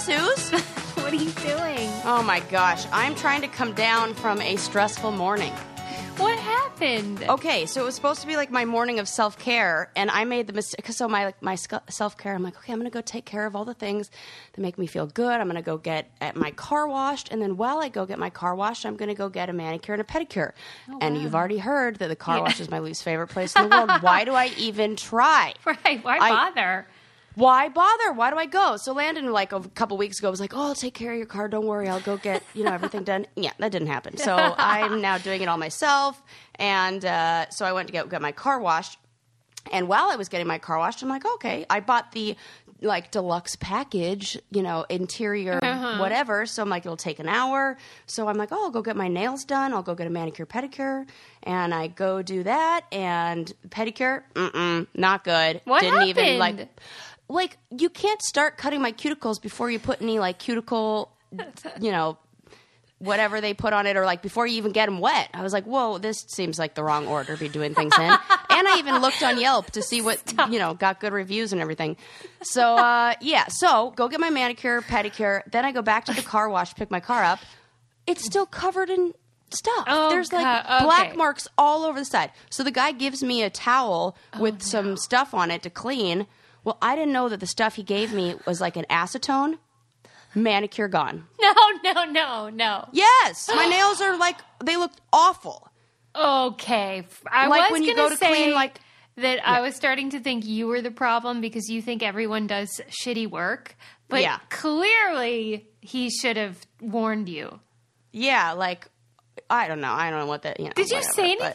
Suze. What are you doing? Oh my gosh, I'm trying to come down from a stressful morning. What happened? Okay, so it was supposed to be like my morning of self-care, and I made the mistake. So my self-care, I'm like, okay, I'm going to go take care of all the things that make me feel good. I'm going to go get my car washed, and then while I go get my car washed, I'm going to go get a manicure and a pedicure. Oh, and wow. you've already heard that the car wash is my least favorite place in the world. Why do I even try? Right, why bother? Why bother? Why do I go? So Landon, like a couple weeks ago, was like, oh, I'll take care of your car. Don't worry. I'll go get, everything done. Yeah, that didn't happen. So I'm now doing it all myself. And so I went to get my car washed. And while I was getting my car washed, I'm like, okay, I bought the deluxe package, interior, whatever. So I'm like, it'll take an hour. So I'm like, oh, I'll go get my nails done. I'll go get a manicure, pedicure. And I go do that. And pedicure, not good. What Didn't happened? even you can't start cutting my cuticles before you put any cuticle, whatever they put on it, or before you even get them wet. I was like, whoa, this seems like the wrong order to be doing things in. And I even looked on Yelp to see what, got good reviews and everything. So, so go get my manicure, pedicure. Then I go back to the car wash, pick my car up. It's still covered in stuff. Oh, There's God. black Okay. marks all over the side. So the guy gives me a towel with some stuff on it to clean. Well, I didn't know that the stuff he gave me was like an acetone. Manicure gone. No. Yes, my nails are they look awful. Okay. I Like was when you gonna go to say clean, that I was starting to think you were the problem because you think everyone does shitty work. But Yeah. clearly he should have warned you. Yeah, I don't know. I don't know what that. Did you say anything?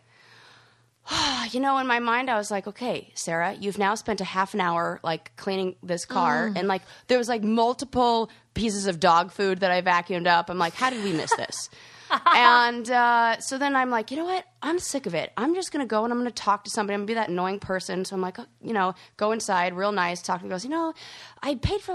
In my mind, I was like, okay, Sarah, you've now spent a half an hour cleaning this car, and there was multiple pieces of dog food that I vacuumed up. I'm like, how did we miss this? And so then I'm like, you know what? I'm sick of it. I'm just going to go and I'm going to talk to somebody. I'm going to be that annoying person. So I'm like, go inside, real nice, talk to me. He goes, I paid for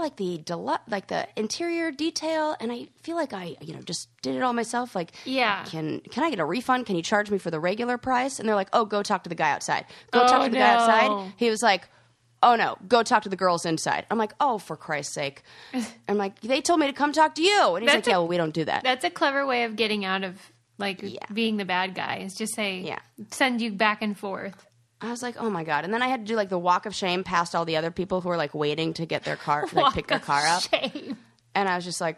the interior detail, and I feel like I, just did it all myself. Yeah. Can I get a refund? Can you charge me for the regular price? And they're like, oh, go talk to the guy outside. Go talk to the guy outside. He was like, oh, no, go talk to the girls inside. I'm like, oh, for Christ's sake. I'm like, they told me to come talk to you. And he's like, yeah, well, we don't do that. That's a clever way of getting out of, being the bad guy. Is just send you back and forth. I was like, oh, my God. And then I had to do, the walk of shame past all the other people who were, waiting to get their car, pick their car up. Shame. And I was just,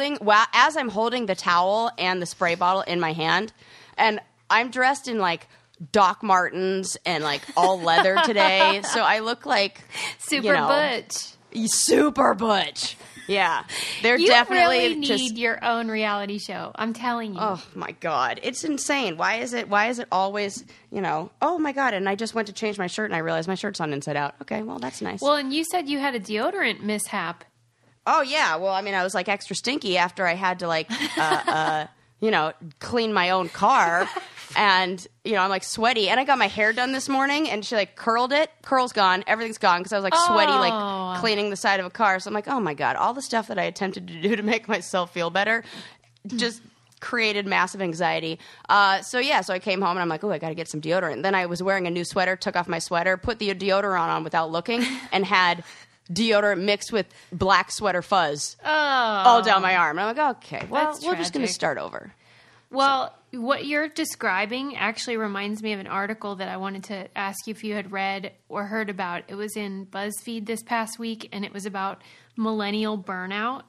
as I'm holding the towel and the spray bottle in my hand, and I'm dressed in, Doc Martens and all leather today, so I look like Super butch. Super butch. Yeah, they're You definitely really need your own reality show. I'm telling you. Oh my God, it's insane. Why is it always Oh my God, and I just went to change my shirt and I realized my shirt's on inside out. Okay, well that's nice. Well, and you said you had a deodorant mishap. Oh yeah, well I mean I was extra stinky after I had to clean my own car. And, I'm sweaty. And I got my hair done this morning and she curled it. Curl's gone. Everything's gone because I was sweaty, cleaning the side of a car. So I'm like, oh my God, all the stuff that I attempted to do to make myself feel better just created massive anxiety. So I came home and I'm like, oh, I got to get some deodorant. Then I was wearing a new sweater, took off my sweater, put the deodorant on without looking and had deodorant mixed with black sweater fuzz all down my arm. And I'm like, okay, well, That's we're just going to tragic. start over. Well, what you're describing actually reminds me of an article that I wanted to ask you if you had read or heard about. It was in BuzzFeed this past week, and it was about millennial burnout.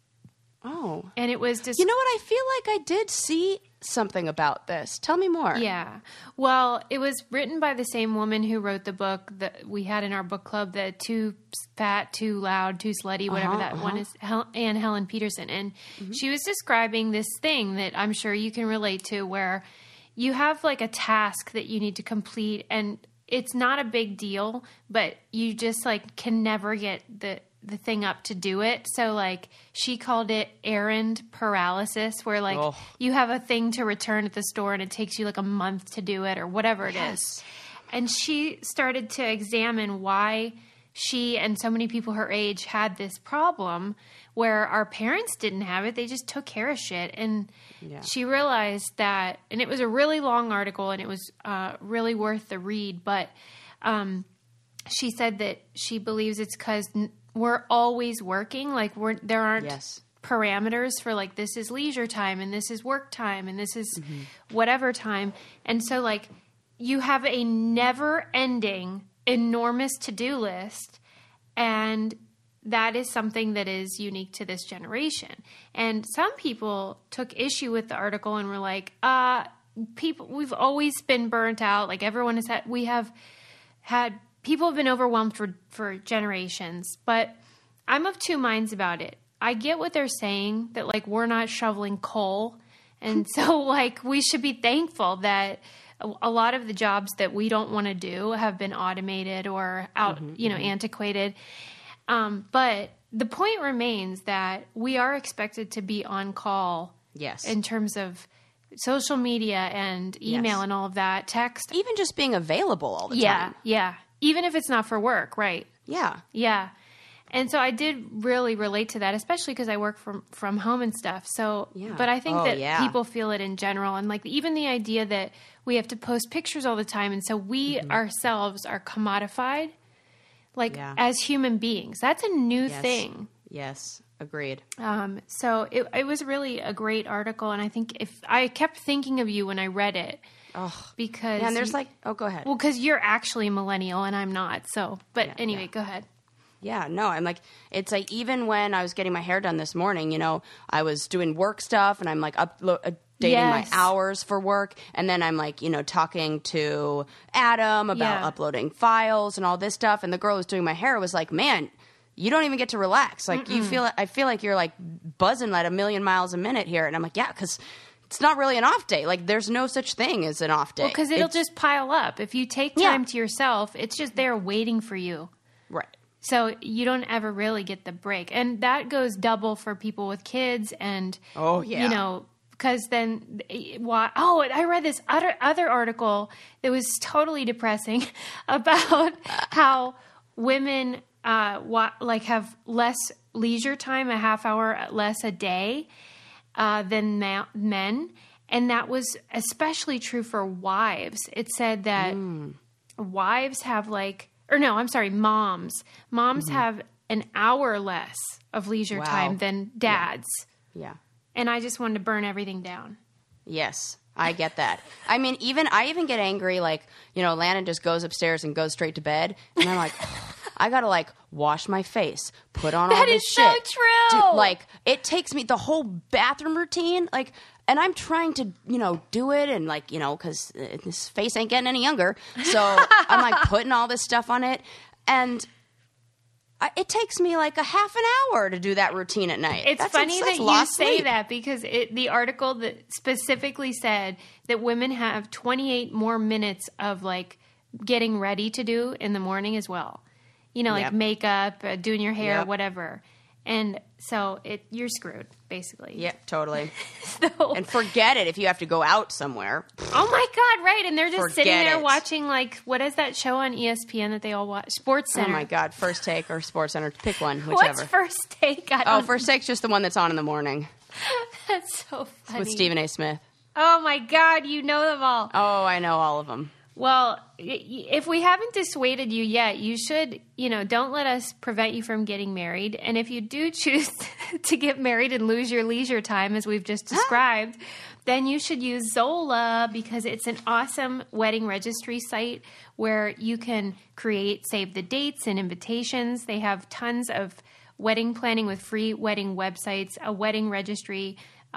Oh. And it was just... You know what? I feel like I did see something about this. Tell me more. Yeah. Well, it was written by the same woman who wrote the book that we had in our book club, the Too Fat, Too Loud, Too Slutty, whatever one is, Anne Helen Peterson. And she was describing this thing that I'm sure you can relate to where you have a task that you need to complete and it's not a big deal, but you just can never get the thing up to do it. So she called it errand paralysis where you have a thing to return at the store and it takes you a month to do it or whatever it is. And she started to examine why she and so many people her age had this problem where our parents didn't have it. They just took care of shit. And she realized that, and it was a really long article and it was really worth the read, but she said that she believes it's because we're always working. Like there aren't Yes. parameters for like, this is leisure time and this is work time and this is whatever time. And so like you have a never ending enormous to-do list, and that is something that is unique to this generation. And some people took issue with the article and were like, we've always been burnt out. Like everyone has people have been overwhelmed for generations, but I'm of two minds about it. I get what they're saying, that like we're not shoveling coal. And so like we should be thankful that a lot of the jobs that we don't want to do have been automated or antiquated. But the point remains that we are expected to be on call. Yes. In terms of social media and email and all of that, text. Even just being available all the time. Yeah. Even if it's not for work, right? Yeah. Yeah. And so I did really relate to that, especially because I work from home and stuff. So, but I think that people feel it in general. And like even the idea that we have to post pictures all the time. And so we ourselves are commodified, like as human beings. That's a new thing. Yes. Agreed. So it was really a great article. And I think if I kept thinking of you when I read it, because and there's go ahead. Well, because you're actually a millennial and I'm not. So, but anyway, go ahead. Yeah, no, I'm like, it's like even when I was getting my hair done this morning, I was doing work stuff and I'm like dating my hours for work. And then I'm like, talking to Adam about uploading files and all this stuff. And the girl who's doing my hair was like, man, you don't even get to relax. Like I feel like you're like buzzing at 1,000,000 miles a minute here. And I'm like, yeah, because it's not really an off day. Like there's no such thing as an off day. Well, because it'll just pile up. If you take time to yourself, it's just there waiting for you. Right. So you don't ever really get the break. And that goes double for people with kids and, because then, I read this other article that was totally depressing about how women have less leisure time, a half hour less a day than men. And that was especially true for wives. It said that wives have moms. Moms have an hour less of leisure time than dads. Yeah. And I just wanted to burn everything down. Yes, I get that. I mean, I even get angry, like, Lana just goes upstairs and goes straight to bed. And I'm like, I got to, wash my face, put on all this shit. That is so true. Dude, it takes me, the whole bathroom routine, and I'm trying to, do it and, because this face ain't getting any younger. So I'm, putting all this stuff on it. And it takes me, a half an hour to do that routine at night. It's funny that you say that because the article that specifically said that women have 28 more minutes of, getting ready to do in the morning as well. Makeup, doing your hair, whatever. And so you're screwed, basically. Yeah, totally. And forget it if you have to go out somewhere. Oh my God, right. And they're just sitting there watching, what is that show on ESPN that they all watch? Sports Center. Oh my God, First Take or Sports Center. Pick one, whichever. What's First Take? First Take's just the one that's on in the morning. That's so funny. With Stephen A. Smith. Oh my God, you know them all. Oh, I know all of them. Well, if we haven't dissuaded you yet, you should, don't let us prevent you from getting married. And if you do choose to get married and lose your leisure time, as we've just described, then you should use Zola because it's an awesome wedding registry site where you can save the dates and invitations. They have tons of wedding planning with free wedding websites, a wedding registry,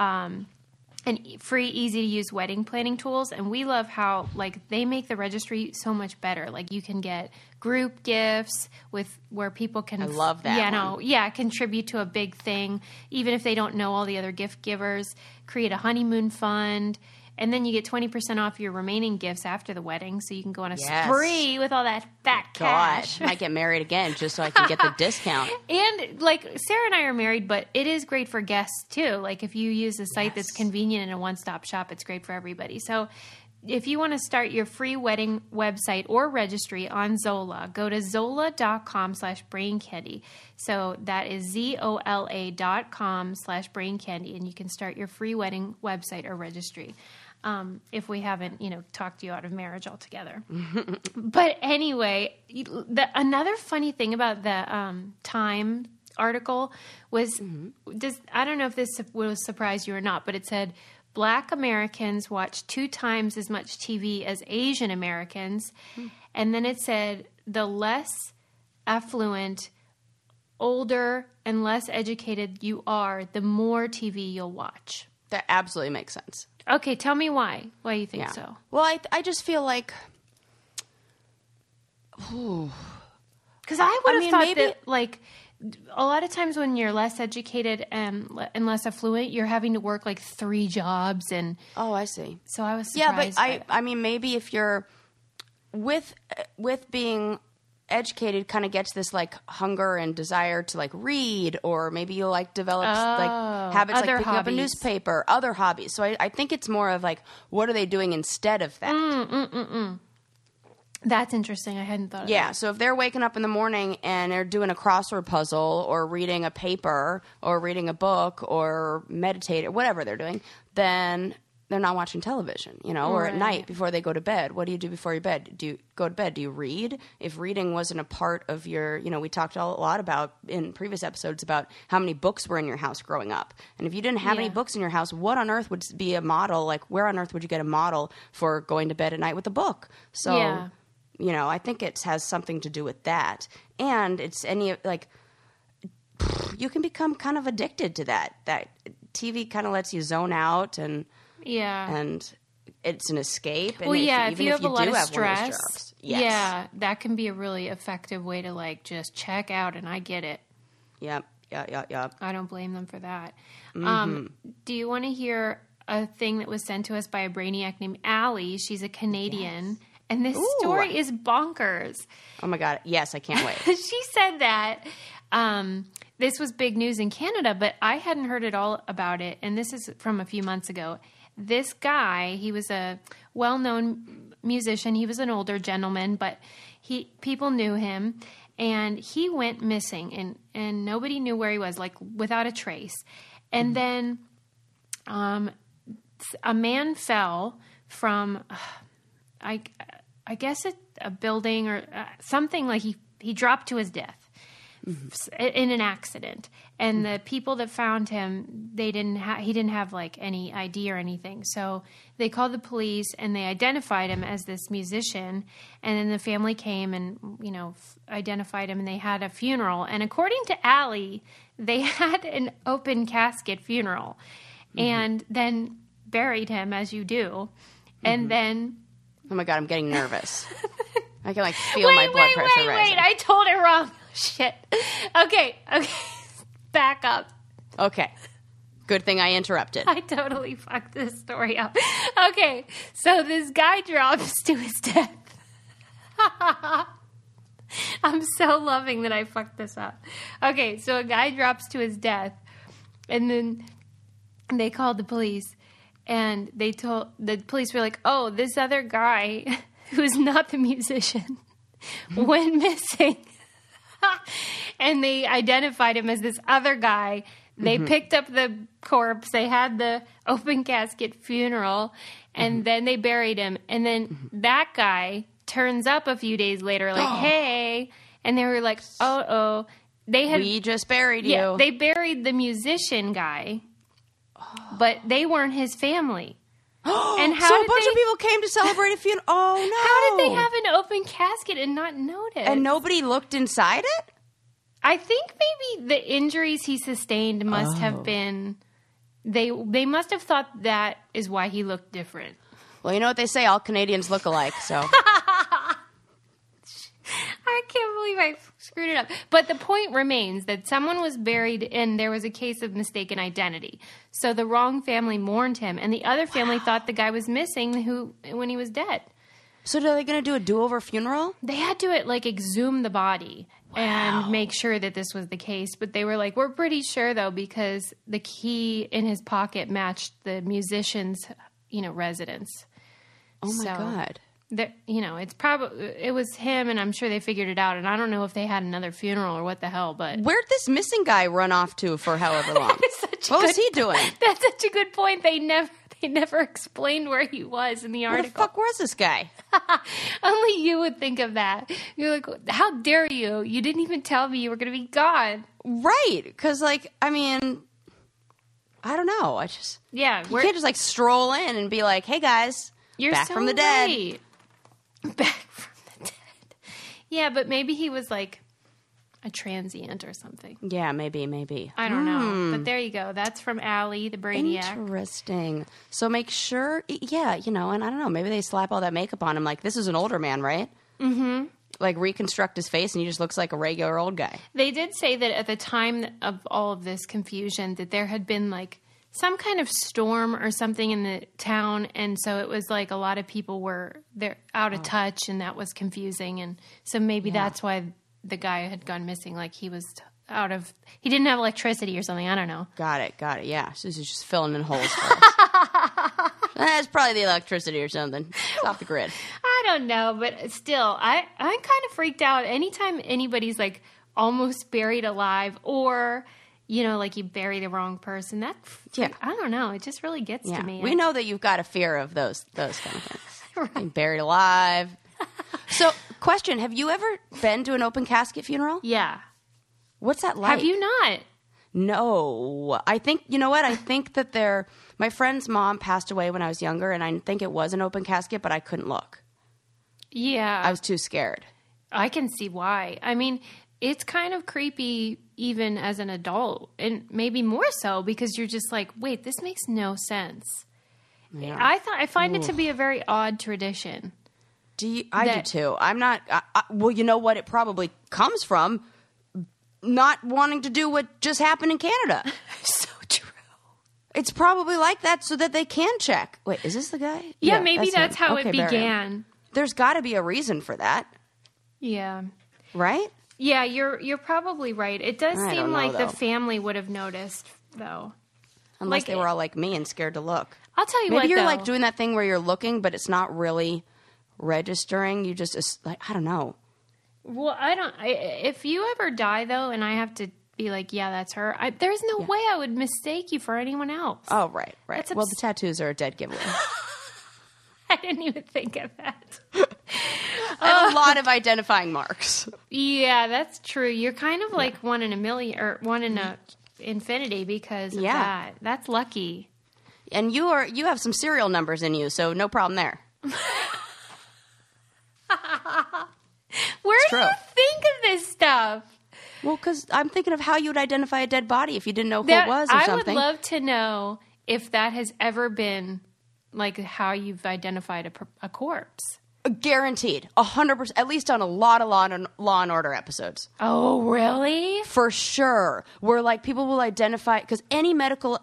and free, easy-to-use wedding planning tools. And we love how, they make the registry so much better. You can get group gifts where people can... I love that contribute to a big thing, even if they don't know all the other gift givers. Create a honeymoon fund. And then you get 20% off your remaining gifts after the wedding, so you can go on a spree with all that fat cash. God, I might get married again just so I can get the discount. And, Sarah and I are married, but it is great for guests, too. If you use a site that's convenient and a one-stop shop, it's great for everybody. So if you want to start your free wedding website or registry on Zola, go to zola.com/braincandy. So that is ZOLA.com/braincandy, and you can start your free wedding website or registry. If we haven't, talked you out of marriage altogether. But anyway, another funny thing about the Time article was, I don't know if this will surprise you or not, but it said, Black Americans watch 2 times as much TV as Asian Americans. And then it said, the less affluent, older, and less educated you are, the more TV you'll watch. That absolutely makes sense. Okay, tell me why. Why you think so? Well, I just feel like... Because I would have thought that, like, a lot of times when you're less educated and less affluent, you're having to work, like, 3 jobs. And oh, I see. So I was surprised. Yeah, but I mean, maybe if you're... With being educated kind of gets this, like, hunger and desire to, like, read, or maybe you'll, like, develop, like, habits like picking up a newspaper, other hobbies. So I think it's more of, like, what are they doing instead of that? That's interesting. I hadn't thought of that. Yeah, so if they're waking up in the morning and they're doing a crossword puzzle or reading a paper or reading a book or meditating or whatever they're doing, then they're not watching television, or at night before they go to bed. What do you do before your bed? Do you go to bed? Do you read? If reading wasn't a part of your, we talked a lot about in previous episodes about how many books were in your house growing up. And if you didn't have any books in your house, what on earth would be a model? Like, where on earth would you get a model for going to bed at night with a book? So, I think it has something to do with that. And it's you can become kind of addicted to that. That TV kind of lets you zone out and it's an escape. And if you have a lot of stress, that can be a really effective way to, like, just check out, and I get it. Yep. I don't blame them for that. Do you want to hear a thing that was sent to us by a brainiac named Allie? She's a Canadian, and this story is bonkers. Oh my God. Yes, I can't wait. She said that this was big news in Canada, but I hadn't heard at all about it, and this is from a few months ago. This guy, he was a well-known musician. He was an older gentleman, but people knew him, and he went missing, and nobody knew where he was, like, without a trace. And then a man fell from, I guess, a building or something, like he dropped to his death. In an accident, and the people that found him, he didn't have like any ID or anything, so they called the police and they identified him as this musician, and then the family came and identified him, and they had a funeral, and according to Allie, they had an open casket funeral, and then buried him as you do, and then oh my God, I'm getting nervous. I can, like, feel my blood pressure rising. Wait, I told it wrong. Shit. Okay. Back up. Okay. Good thing I interrupted. I totally fucked this story up. Okay. So this guy drops to his death. I'm so loving that I fucked this up. Okay. So a guy drops to his death, and then they called the police, and the police were like, oh, this other guy who's not the musician went missing. And they identified him as this other guy. They picked up the corpse. They had the open casket funeral, and then they buried him. And then that guy turns up a few days later, like, hey. And they were like, oh. We just buried you. Yeah, they buried the musician guy, but they weren't his family. And so a bunch of people came to celebrate a funeral. Oh, no. How did they have an open casket and not notice? And nobody looked inside it? I think maybe the injuries he sustained must have been... They must have thought that is why he looked different. Well, you know what they say, all Canadians look alike, so... I can't believe I screwed it up. But the point remains that someone was buried and there was a case of mistaken identity. So the wrong family mourned him, and the other family thought the guy was missing when he was dead. So are they going to do a do-over funeral? They had to exhume the body and make sure that this was the case. But they were like, we're pretty sure, though, because the key in his pocket matched the musician's, residence. Oh my God. It was him, and I'm sure they figured it out. And I don't know if they had another funeral or what the hell, but Where'd this missing guy run off to for however long? What was he doing? That's such a good point. They never explained where he was in the Where article. the fuck was this guy? Only you would think of that. You're like, how dare you? You didn't even tell me you were going to be gone. Right. Because, like, I mean, I don't know. You can't just, like, stroll in and be like, hey, guys, you're back so from the dead. right. Back from the dead. Yeah, but maybe he was, like, a transient or something. Yeah, maybe. I don't know. But there you go. That's from Allie, the Brainiac. Interesting. So make sure, and I don't know, maybe they slap all that makeup on him. Like, this is an older man, right? Mm-hmm. Like, reconstruct his face and he just looks like a regular old guy. They did say that at the time of all of this confusion that there had been, like, some kind of storm or something in the town, and so it was like a lot of people were out of touch, and that was confusing, and so maybe that's why the guy had gone missing. Like he was he didn't have electricity or something. I don't know. Got it. Yeah, so he's just filling in holes for us. That's probably the electricity or something. It's off the grid. I don't know, but still, I'm kind of freaked out anytime anybody's like almost buried alive or. Like you bury the wrong person. I don't know. It just really gets to me. We know that you've got a fear of those kind of things. Right. Being buried alive. So, question: have you ever been to an open casket funeral? Yeah. What's that like? Have you not? No. I think I think that my friend's mom passed away when I was younger, and I think it was an open casket, but I couldn't look. Yeah. I was too scared. I can see why. I mean, it's kind of creepy even as an adult, and maybe more so because you're just like, wait, this makes no sense. Yeah. I find it to be a very odd tradition. I do too. I'm not. Well, you know what? It probably comes from not wanting to do what just happened in Canada. So true. It's probably like that so that they can check. Wait, is this the guy? Yeah, maybe that's how it began. There's got to be a reason for that. Yeah. Right? Yeah, you're probably right. It does seem like the family would have noticed, though. Unless they were all like me and scared to look. I'll tell you Maybe what, you're like doing that thing where you're looking, but it's not really registering. You just, like, I don't know. Well, if you ever die, though, and I have to be like, yeah, that's her, there's no way I would mistake you for anyone else. Oh, right. Well, the tattoos are a dead giveaway. I didn't even think of that. I have a lot of identifying marks. Yeah, that's true. You're kind of like one in a million or one in a infinity because of that. That's lucky. And you have some serial numbers in you, so no problem there. Where do you think of this stuff? Well, because I'm thinking of how you would identify a dead body if you didn't know who it was or something. I would love to know if that has ever been like how you've identified a corpse. Guaranteed. 100%. At least on a lot of Law and Order episodes. Oh, really? For sure. Where like people will identify, because any medical,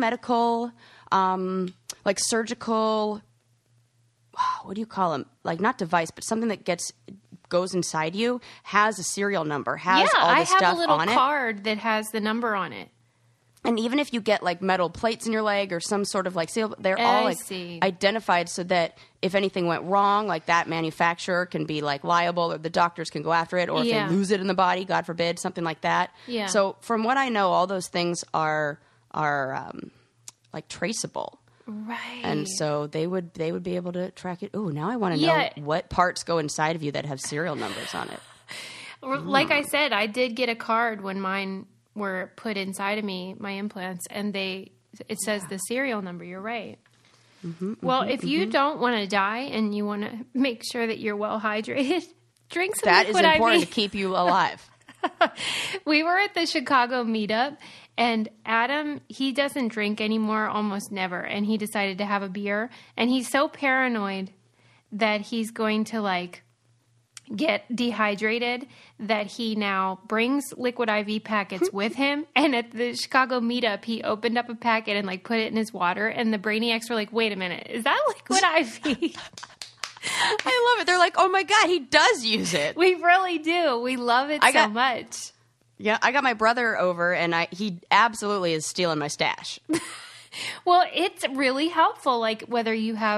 like surgical, what do you call them? Like not device, but something that goes inside you has a serial number, has all this stuff on it. I have a little card that has the number on it. And even if you get like metal plates in your leg or some sort of like seal, they're all like identified so that if anything went wrong, like that manufacturer can be like liable or the doctors can go after it, or if they lose it in the body, God forbid, something like that. Yeah. So from what I know, all those things are like traceable. Right. And so they would be able to track it. Oh, now I want to know what parts go inside of you that have serial numbers on it. Like I said, I did get a card when mine were put inside of me, my implants, and it says the serial number. You're right. Well, if you don't want to die and you want to make sure that you're well hydrated, drink some That liquid is important IV. to keep you alive. We were at the Chicago meetup, and Adam, he doesn't drink anymore, almost never, and he decided to have a beer, and he's so paranoid that he's going to like get dehydrated that he now brings liquid IV packets with him. And at the Chicago meetup, he opened up a packet and like put it in his water. And the Brainiacs were like, wait a minute, is that liquid IV? I love it. They're like, oh my God, he does use it. We really do. We love it so much. Yeah, I got my brother over and he absolutely is stealing my stash. Well, it's really helpful. Like whether you have,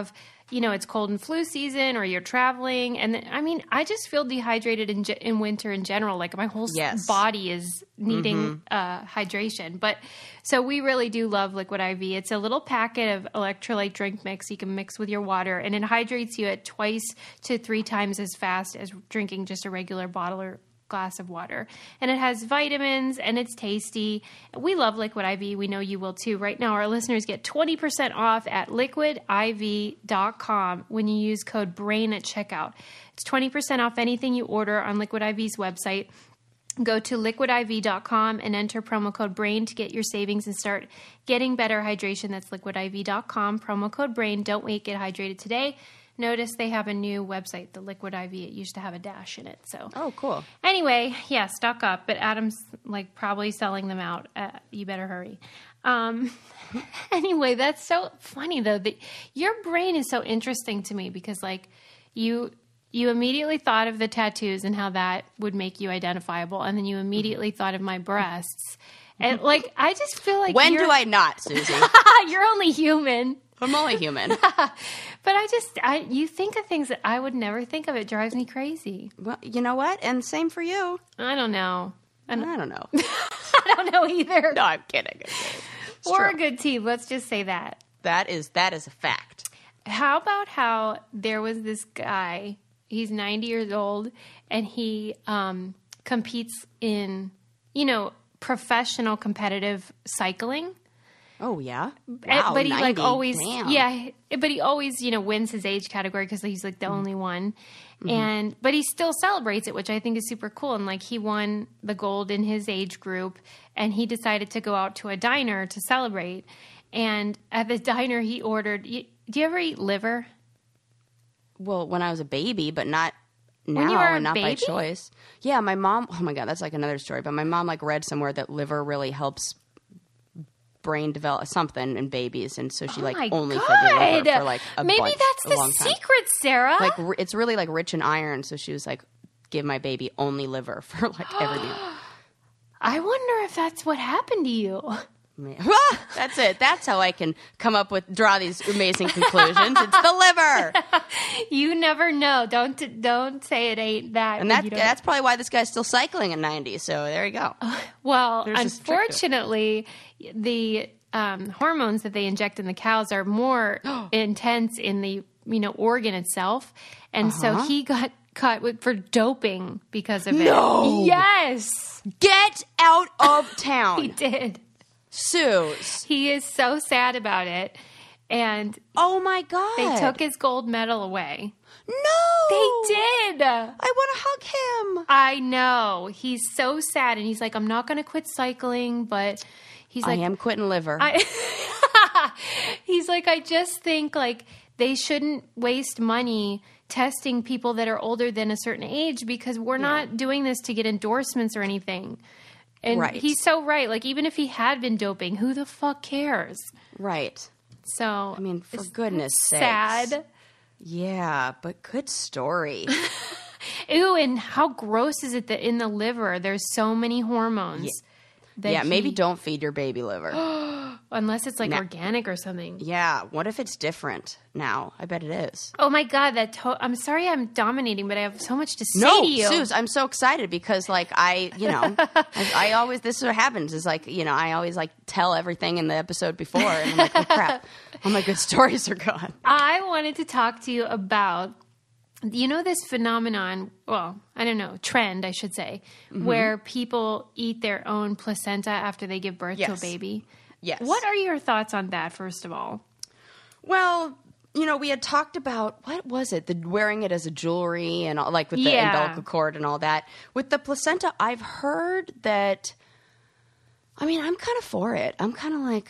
it's cold and flu season or you're traveling. And I just feel dehydrated in winter in general. Like my whole body is needing hydration. But so we really do love Liquid IV. It's a little packet of electrolyte drink mix you can mix with your water, and it hydrates you at 2 to 3 times as fast as drinking just a regular bottle or glass of water. And it has vitamins and it's tasty. We love Liquid IV. We know you will too. Right now, our listeners get 20% off at liquidiv.com when you use code BRAIN at checkout. It's 20% off anything you order on Liquid IV's website. Go to liquidiv.com and enter promo code BRAIN to get your savings and start getting better hydration. That's liquidiv.com, promo code BRAIN. Don't wait, get hydrated today. Notice they have a new website, the Liquid IV. It used to have a dash in it. So, oh, cool. Anyway, yeah, stock up. But Adam's probably selling them out. You better hurry. Anyway, that's so funny though. That your brain is so interesting to me because you immediately thought of the tattoos and how that would make you identifiable, and then you immediately thought of my breasts. And I just feel like when do I not, Susie? You're only human. I'm only human. But you think of things that I would never think of. It drives me crazy. Well, you know what? And same for you. I don't know. I don't know. I don't know either. No, I'm kidding. We're a good team. Let's just say that. That is a fact. How about how there was this guy, he's 90 years old, and he competes in, professional competitive cycling. Oh, yeah? Wow, but he 90, always, damn. but he always, wins his age category because he's the only one. But he still celebrates it, which I think is super cool. And he won the gold in his age group, and he decided to go out to a diner to celebrate. And at the diner, he ordered, do you ever eat liver? Well, when I was a baby, but not now, when you were and not baby? by choice. Yeah, my mom, oh my God, that's another story. But my mom read somewhere that liver really helps brain develop something in babies, and so she only fed me liver for a maybe bunch, that's a the long time. secret, Sarah. It's really rich in iron, so she was give my baby only liver for everything. I wonder if that's what happened to you. That's it. That's how I can draw these amazing conclusions. It's the liver. You never know. Don't say it ain't that. And that's probably why this guy's still cycling at 90. So there you go. Well, unfortunately, the hormones that they inject in the cows are more intense in the organ itself, and so he got caught for doping because of it. No. Yes. Get out of town. He did. Suze. He is so sad about it. And oh my God. They took his gold medal away. No. They did. I want to hug him. I know. He's so sad. And he's I'm not going to quit cycling, but he's I am quitting liver. He's I just think they shouldn't waste money testing people that are older than a certain age because we're not doing this to get endorsements or anything. And he's so right. Even if he had been doping, who the fuck cares? Right. So, for goodness sakes. Sad. Yeah, but good story. Ew, and how gross is it that in the liver there's so many hormones? Yeah, maybe don't feed your baby liver. Unless it's organic or something. Yeah, what if it's different now? I bet it is. Oh my God, I'm sorry I'm dominating, but I have so much to say to you. No, Suze, I'm so excited because I always, this is what happens is I always tell everything in the episode before and I'm oh crap, all my good stories are gone. I wanted to talk to you about this phenomenon, well, I don't know, trend, I should say, where people eat their own placenta after they give birth to a baby. Yes. What are your thoughts on that, first of all? Well, we had talked about, what was it? Wearing it as a jewelry and all, with the umbilical cord and all that. With the placenta, I've heard that, I'm kind of for it. I'm kind of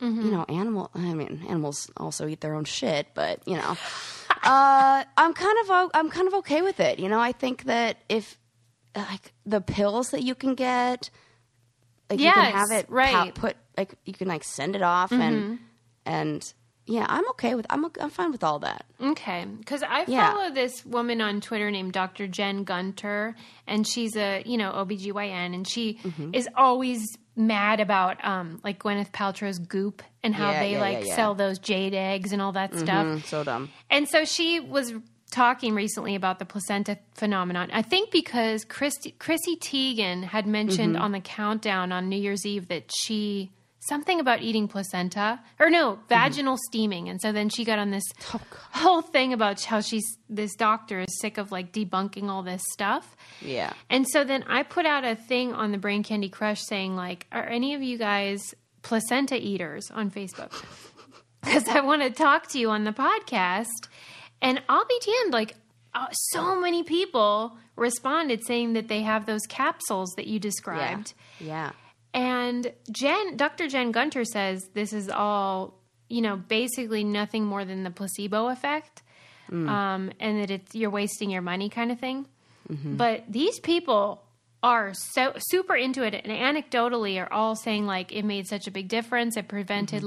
animals also eat their own shit, but, I'm kind of okay with it. I think that if the pills that you can get, you can have it put you can send it off and yeah, I'm okay with I'm fine with all that. Okay, because I follow this woman on Twitter named Dr. Jen Gunter, and she's a OBGYN, and she is always mad about like Gwyneth Paltrow's Goop and how they sell those jade eggs and all that stuff. So dumb. And so she was talking recently about the placenta phenomenon. I think because Chrissy Teigen had mentioned on the countdown on New Year's Eve that something about eating placenta, or no, vaginal steaming. And so then she got on this whole thing about how this doctor is sick of like debunking all this stuff. Yeah. And so then I put out a thing on the Brain Candy Crush saying like, are any of you guys placenta eaters on Facebook? Because I want to talk to you on the podcast. And I'll be damned, like so many people responded saying that they have those capsules that you described. Yeah. And Dr. Jen Gunter says this is all, basically nothing more than the placebo effect, and that you're wasting your money kind of thing. Mm-hmm. But these people are so super into it, and anecdotally are all saying like it made such a big difference. It prevented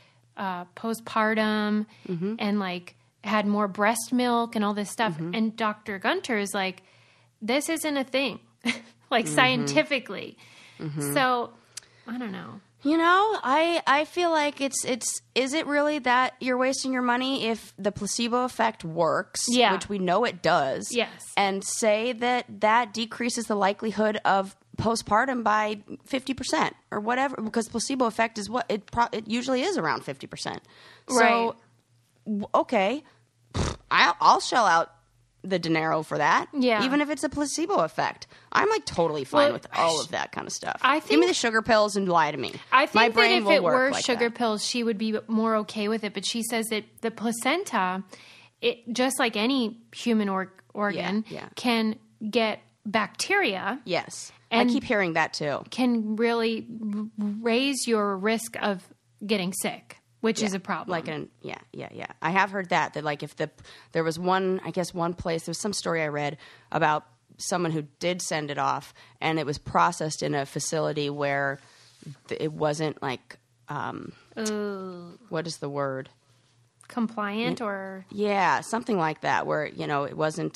postpartum and like had more breast milk and all this stuff. And Dr. Gunter is like, this isn't a thing, like scientifically. So I don't know. I feel like is it really that you're wasting your money if the placebo effect works, which we know it does. Yes. And say that decreases the likelihood of postpartum by 50% or whatever, because placebo effect is what it usually is, around 50%. So, okay, I'll shell out the dinero for that. Yeah. Even if it's a placebo effect. I'm like totally fine with all of that kind of stuff. Give me the sugar pills and lie to me. I think my brain that if it were like sugar pills, she would be more okay with it. But she says that the placenta, it just like any human organ, can get bacteria. Yes. And I keep hearing that too. Can really raise your risk of getting sick. Which is a problem. I have heard that like if there was one place, there was some story I read about someone who did send it off and it was processed in a facility where it wasn't like, what is the word? Compliant or? Yeah, something like that where, it wasn't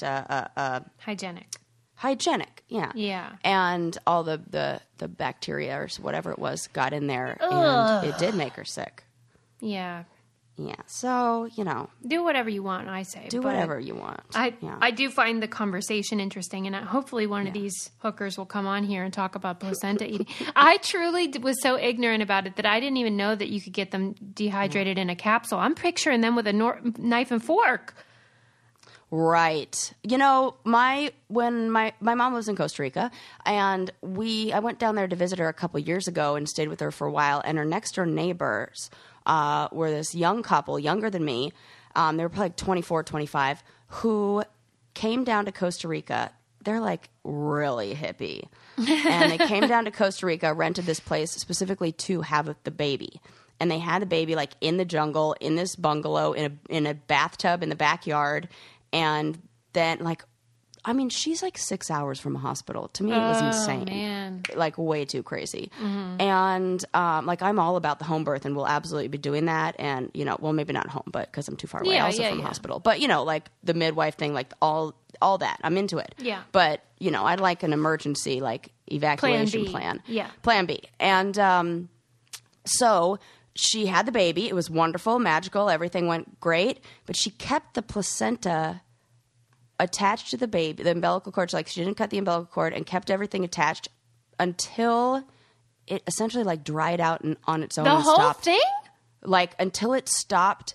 hygienic, yeah. Yeah. And all the bacteria or whatever it was got in there and it did make her sick. Yeah. Yeah. So, do whatever you want, I say. Do whatever you want. I do find the conversation interesting, and hopefully one of these hookers will come on here and talk about placenta eating. I truly was so ignorant about it that I didn't even know that you could get them dehydrated in a capsule. I'm picturing them with a knife and fork. Right. When my mom was in Costa Rica, and I went down there to visit her a couple years ago and stayed with her for a while, and her next door neighbors were this young couple, younger than me. They were probably like 24, 25, who came down to Costa Rica. They're like really hippie. And they came down to Costa Rica, rented this place specifically to have the baby. And they had the baby like in the jungle, in this bungalow, in a bathtub in the backyard. And then she's like 6 hours from a hospital. To me, it was insane. Man. Like way too crazy. Mm-hmm. And I'm all about the home birth and we'll absolutely be doing that. And, maybe not home, but because I'm too far away from the hospital. But, like the midwife thing, like all that. I'm into it. Yeah. But, I'd like an emergency evacuation plan. Yeah. Plan B. And so she had the baby. It was wonderful, magical. Everything went great. But she kept the placenta attached to the baby, the umbilical cord. She didn't cut the umbilical cord and kept everything attached until it essentially dried out on its own. The and whole stopped, thing? Until it stopped.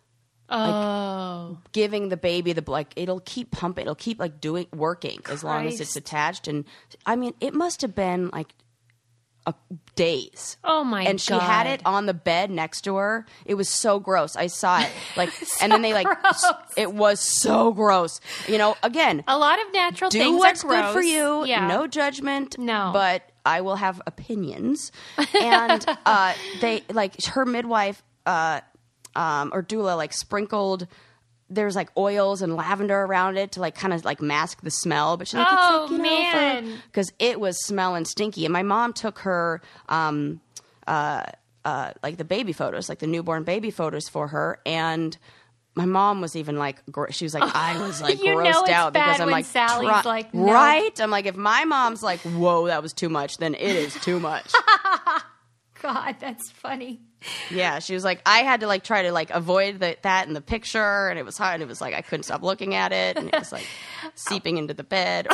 Giving the baby it'll keep pumping. It'll keep working as long as it's attached. And it must have been days. Oh my God. And she had it on the bed next to her. It was so gross. I saw it. And then they it was so gross. Again, a lot of natural things do what's are gross. Good for you. Yeah. No judgment. No. But I will have opinions. And they her midwife or doula sprinkled. There's oils and lavender around it to kind of mask the smell, but she's man, because it was smelling stinky. And my mom took her the baby photos, the newborn baby photos for her, and my mom was even she was I was grossed out because I'm Sally's no. Right? I'm if my mom's whoa, that was too much, then it is too much. God, that's funny. Yeah, she was like, I had to like try to like avoid that in the picture, and it was hot, and it was like I couldn't stop looking at it, and it was like seeping into the bed.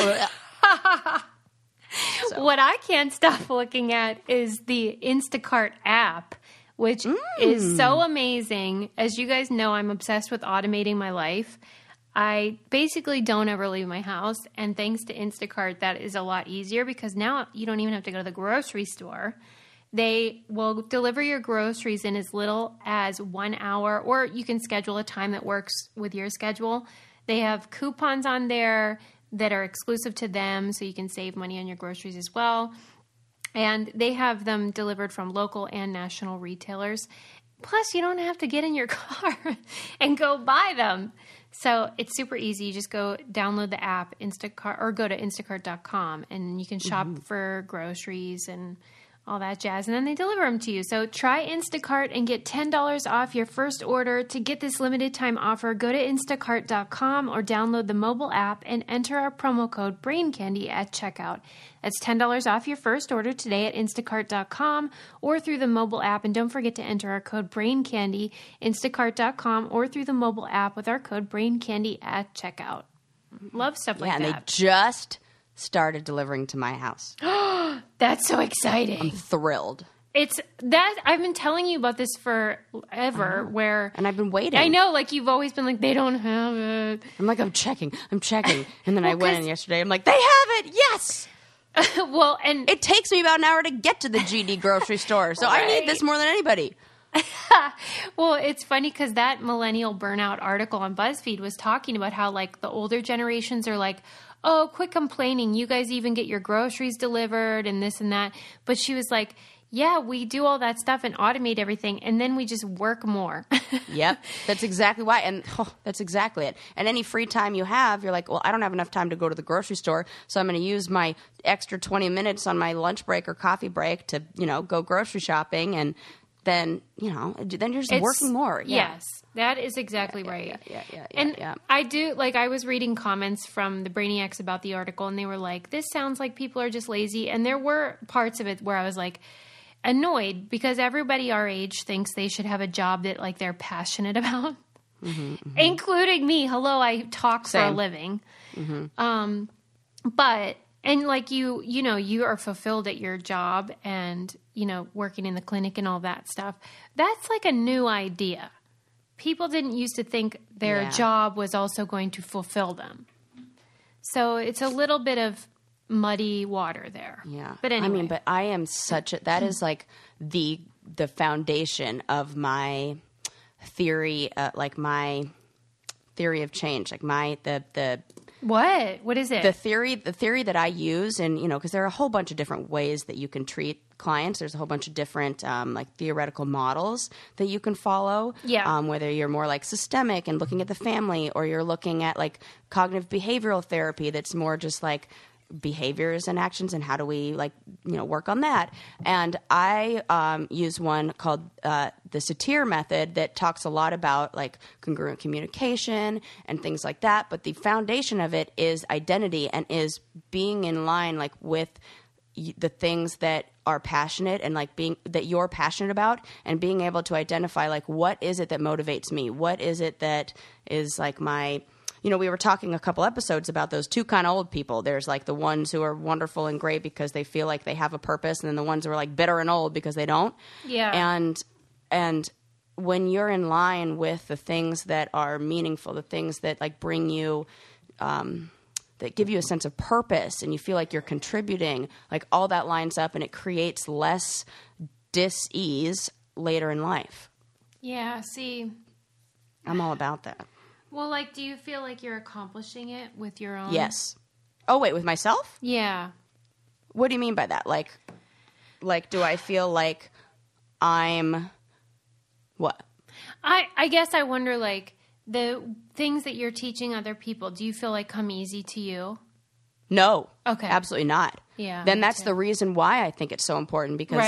So. What I can't stop looking at is the Instacart app, which is so amazing. As you guys know, I'm obsessed with automating my life. I basically don't ever leave my house, and thanks to Instacart, that is a lot easier because now you don't even have to go to the grocery store. They will deliver your groceries in as little as 1 hour, or you can schedule a time that works with your schedule. They have coupons on there that are exclusive to them, so you can save money on your groceries as well. And they have them delivered from local and national retailers. Plus, you don't have to get in your car and go buy them. So it's super easy. You just go download the app, Instacart, or go to instacart.com, and you can shop for groceries and all that jazz, and then they deliver them to you. So try Instacart and get $10 off your first order. To get this limited time offer, go to instacart.com or download the mobile app and enter our promo code BRAINCANDY at checkout. That's $10 off your first order today at instacart.com or through the mobile app. And don't forget to enter our code BRAINCANDY, instacart.com or through the mobile app with our code BRAINCANDY at checkout. Love stuff like that. Yeah, and they just started delivering to my house. That's so exciting. I'm thrilled. It's that I've been telling you about this forever, where and I've been waiting. I know, like you've always been like, they don't have it. I'm like, I'm checking, and then I went in yesterday. I'm like, they have it, yes. Well, and it takes me about an hour to get to the GD grocery store, so right. I need this more than anybody. Well, it's funny because that millennial burnout article on BuzzFeed was talking about how like the older generations are like, oh, quit complaining. You guys even get your groceries delivered and this and that. But she was like, yeah, we do all that stuff and automate everything, and then we just work more. Yep. That's exactly why. And that's exactly it. And any free time you have, you're like, well, I don't have enough time to go to the grocery store, so I'm going to use my extra 20 minutes on my lunch break or coffee break to, go grocery shopping. And then, then you're just working more. Yeah. Yes. That is exactly right. Yeah. I do, like, I was reading comments from the Brainiacs about the article, and they were like, this sounds like people are just lazy. And there were parts of it where I was like, annoyed, because everybody our age thinks they should have a job that, like, they're passionate about, including me. Hello, I talk for a living. But, and like you are fulfilled at your job and, working in the clinic and all that stuff. That's like a new idea. People didn't used to think their job was also going to fulfill them. So it's a little bit of muddy water there. Yeah. But anyway. but I am that is like the foundation of my theory, my theory of change, like the What is it? The theory that I use, and because there are a whole bunch of different ways that you can treat clients. There's a whole bunch of different theoretical models that you can follow. Yeah. Whether you're more like systemic and looking at the family, or you're looking at like cognitive behavioral therapy that's more just like behaviors and actions, and how do we work on that. And I use one called the Satir method that talks a lot about like congruent communication and things like that, but the foundation of it is identity, and is being in line like with the things that are passionate, and like that you're passionate about, and being able to identify like what is it that motivates me, what is it that is like my we were talking a couple episodes about those two kind of old people. There's like the ones who are wonderful and great because they feel like they have a purpose, and then the ones who are like bitter and old because they don't. Yeah. And when you're in line with the things that are meaningful, the things that like bring you, that give you a sense of purpose, and you feel like you're contributing, like all that lines up, and it creates less dis-ease later in life. Yeah. See, I'm all about that. well, like, do you feel like you're accomplishing it with your own? Yes. Oh, wait, with myself? Yeah. What do you mean by that? Like, do I feel like I'm what? I guess I wonder, like, the things that you're teaching other people, do you feel like come easy to you? No. Okay. Absolutely not. Yeah. Then that's the reason why I think it's so important, because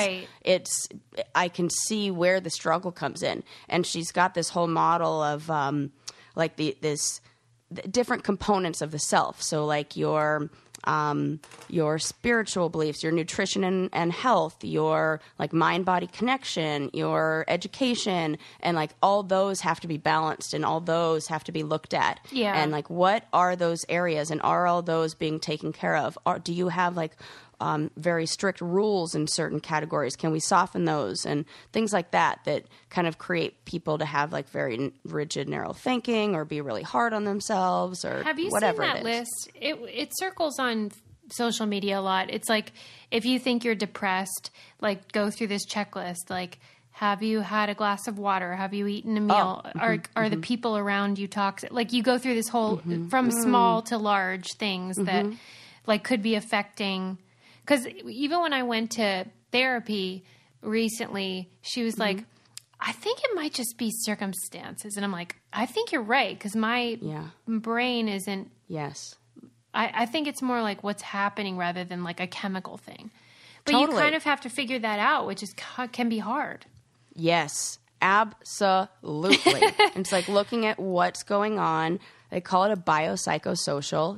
I can see where the struggle comes in. And she's got this whole model of the different components of the self. So like your your spiritual beliefs, your nutrition and health, your like mind-body connection, your education, and like all those have to be balanced and all those have to be looked at. Yeah. And like, what are those areas and are all those being taken care of? Do you have like very strict rules in certain categories? Can we soften those and things like that kind of create people to have like very rigid, narrow thinking or be really hard on themselves or have you whatever seen that list? It circles on social media a lot. It's like if you think you're depressed, like go through this checklist. Like, have you had a glass of water? Have you eaten a meal? Are the people around you toxic? Like you go through this whole from small to large things that like could be affecting. Because even when I went to therapy recently, she was like, I think it might just be circumstances. And I'm like, I think you're right. Because my brain isn't. Yes. I think it's more like what's happening rather than like a chemical thing. But Totally. you kind of have to figure that out, which is can be hard. Yes, absolutely. It's like looking at what's going on. They call it a biopsychosocial.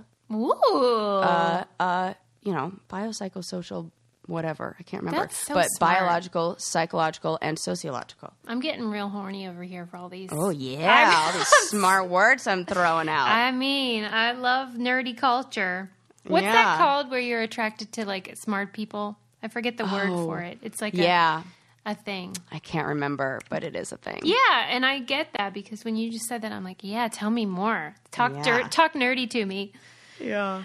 Ooh. Biopsychosocial, whatever. I can't remember. That's so but smart. biological, psychological, and sociological. I'm getting real horny over here for all these. Oh, yeah. All these smart words I'm throwing out. I mean, I love nerdy culture. What's Yeah. that called where you're attracted to like smart people? I forget the word for it. It's like a thing. I can't remember, but it is a thing. Yeah, and I get that because when you just said that, I'm like, yeah, tell me more. Talk nerdy to me. Yeah.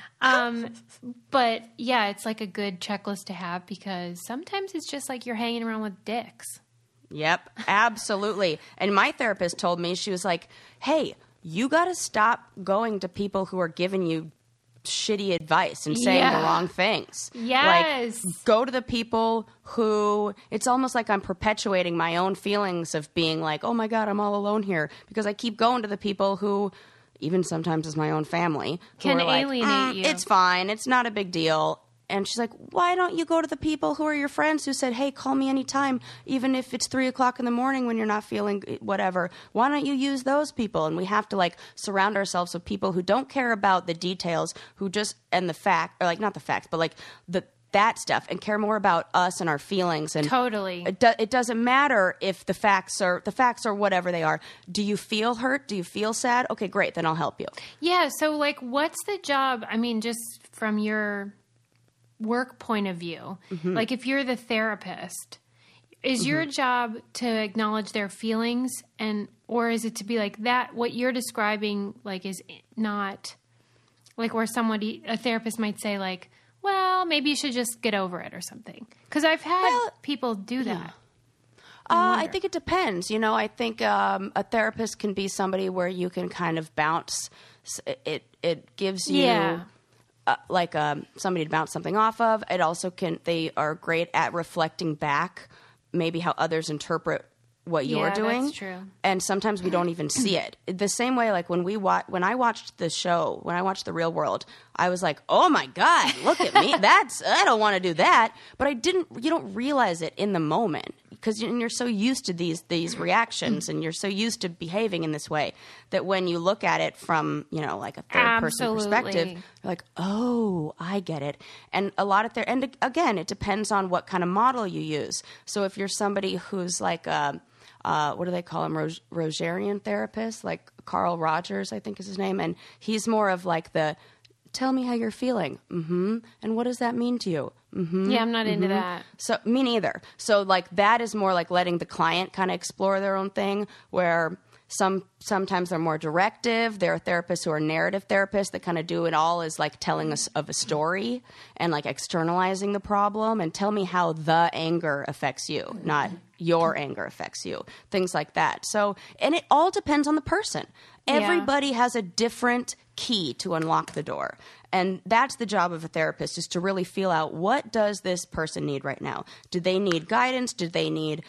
But yeah, it's like a good checklist to have because sometimes it's just like you're hanging around with dicks. Yep, absolutely. And my therapist told me, she was like, hey, you got to stop going to people who are giving you shitty advice and saying the wrong things. Yes. Like, go to the people who, it's almost like I'm perpetuating my own feelings of being like, oh my God, I'm all alone here. Because I keep going to the people who, even sometimes as my own family, who Can are like, alienate you. It's fine. It's not a big deal. And she's like, why don't you go to the people who are your friends who said, hey, call me anytime, even if it's 3:00 in the morning when you're not feeling whatever. Why don't you use those people? And we have to like surround ourselves with people who don't care about the details, who just, and the fact, or like not the facts, but like that stuff, and care more about us and our feelings. And Totally. it doesn't matter if the facts are whatever they are. Do you feel hurt? Do you feel sad? Okay, great. Then I'll help you. Yeah. So like, what's the job? I mean, just from your work point of view, like if you're the therapist, is your job to acknowledge their feelings or is it to be like that? What you're describing, like, is not like where a therapist might say like, well, maybe you should just get over it or something. Because I've had people do that. I think it depends. I think a therapist can be somebody where you can kind of bounce. It gives you somebody to bounce something off of. It also they are great at reflecting back maybe how others interpret what you're doing. That's true. And sometimes we don't even see it. The same way, like when I watched the show, when I watched The Real World, I was like, oh my God, look at me. I don't want to do that. But you don't realize it in the moment because you're so used to these reactions and you're so used to behaving in this way that when you look at it from, like a third person perspective, you're like, oh, I get it. And a lot of and again, it depends on what kind of model you use. So if you're somebody who's like what do they call him? Rogerian therapist, like Carl Rogers, I think is his name. And he's more of like tell me how you're feeling. And what does that mean to you? Yeah, I'm not into that. So me neither. So like that is more like letting the client kind of explore their own thing, where sometimes they're more directive. There are therapists who are narrative therapists that kind of do it all as like telling us of a story and like externalizing the problem and tell me how the anger affects you, not your anger affects you, things like that. So, and it all depends on the person. Everybody has a different key to unlock the door. And that's the job of a therapist, is to really feel out, what does this person need right now? Do they need guidance? Do they need,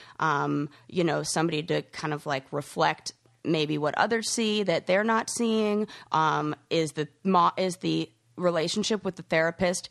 somebody to kind of like reflect maybe what others see that they're not seeing? Is the relationship with the therapist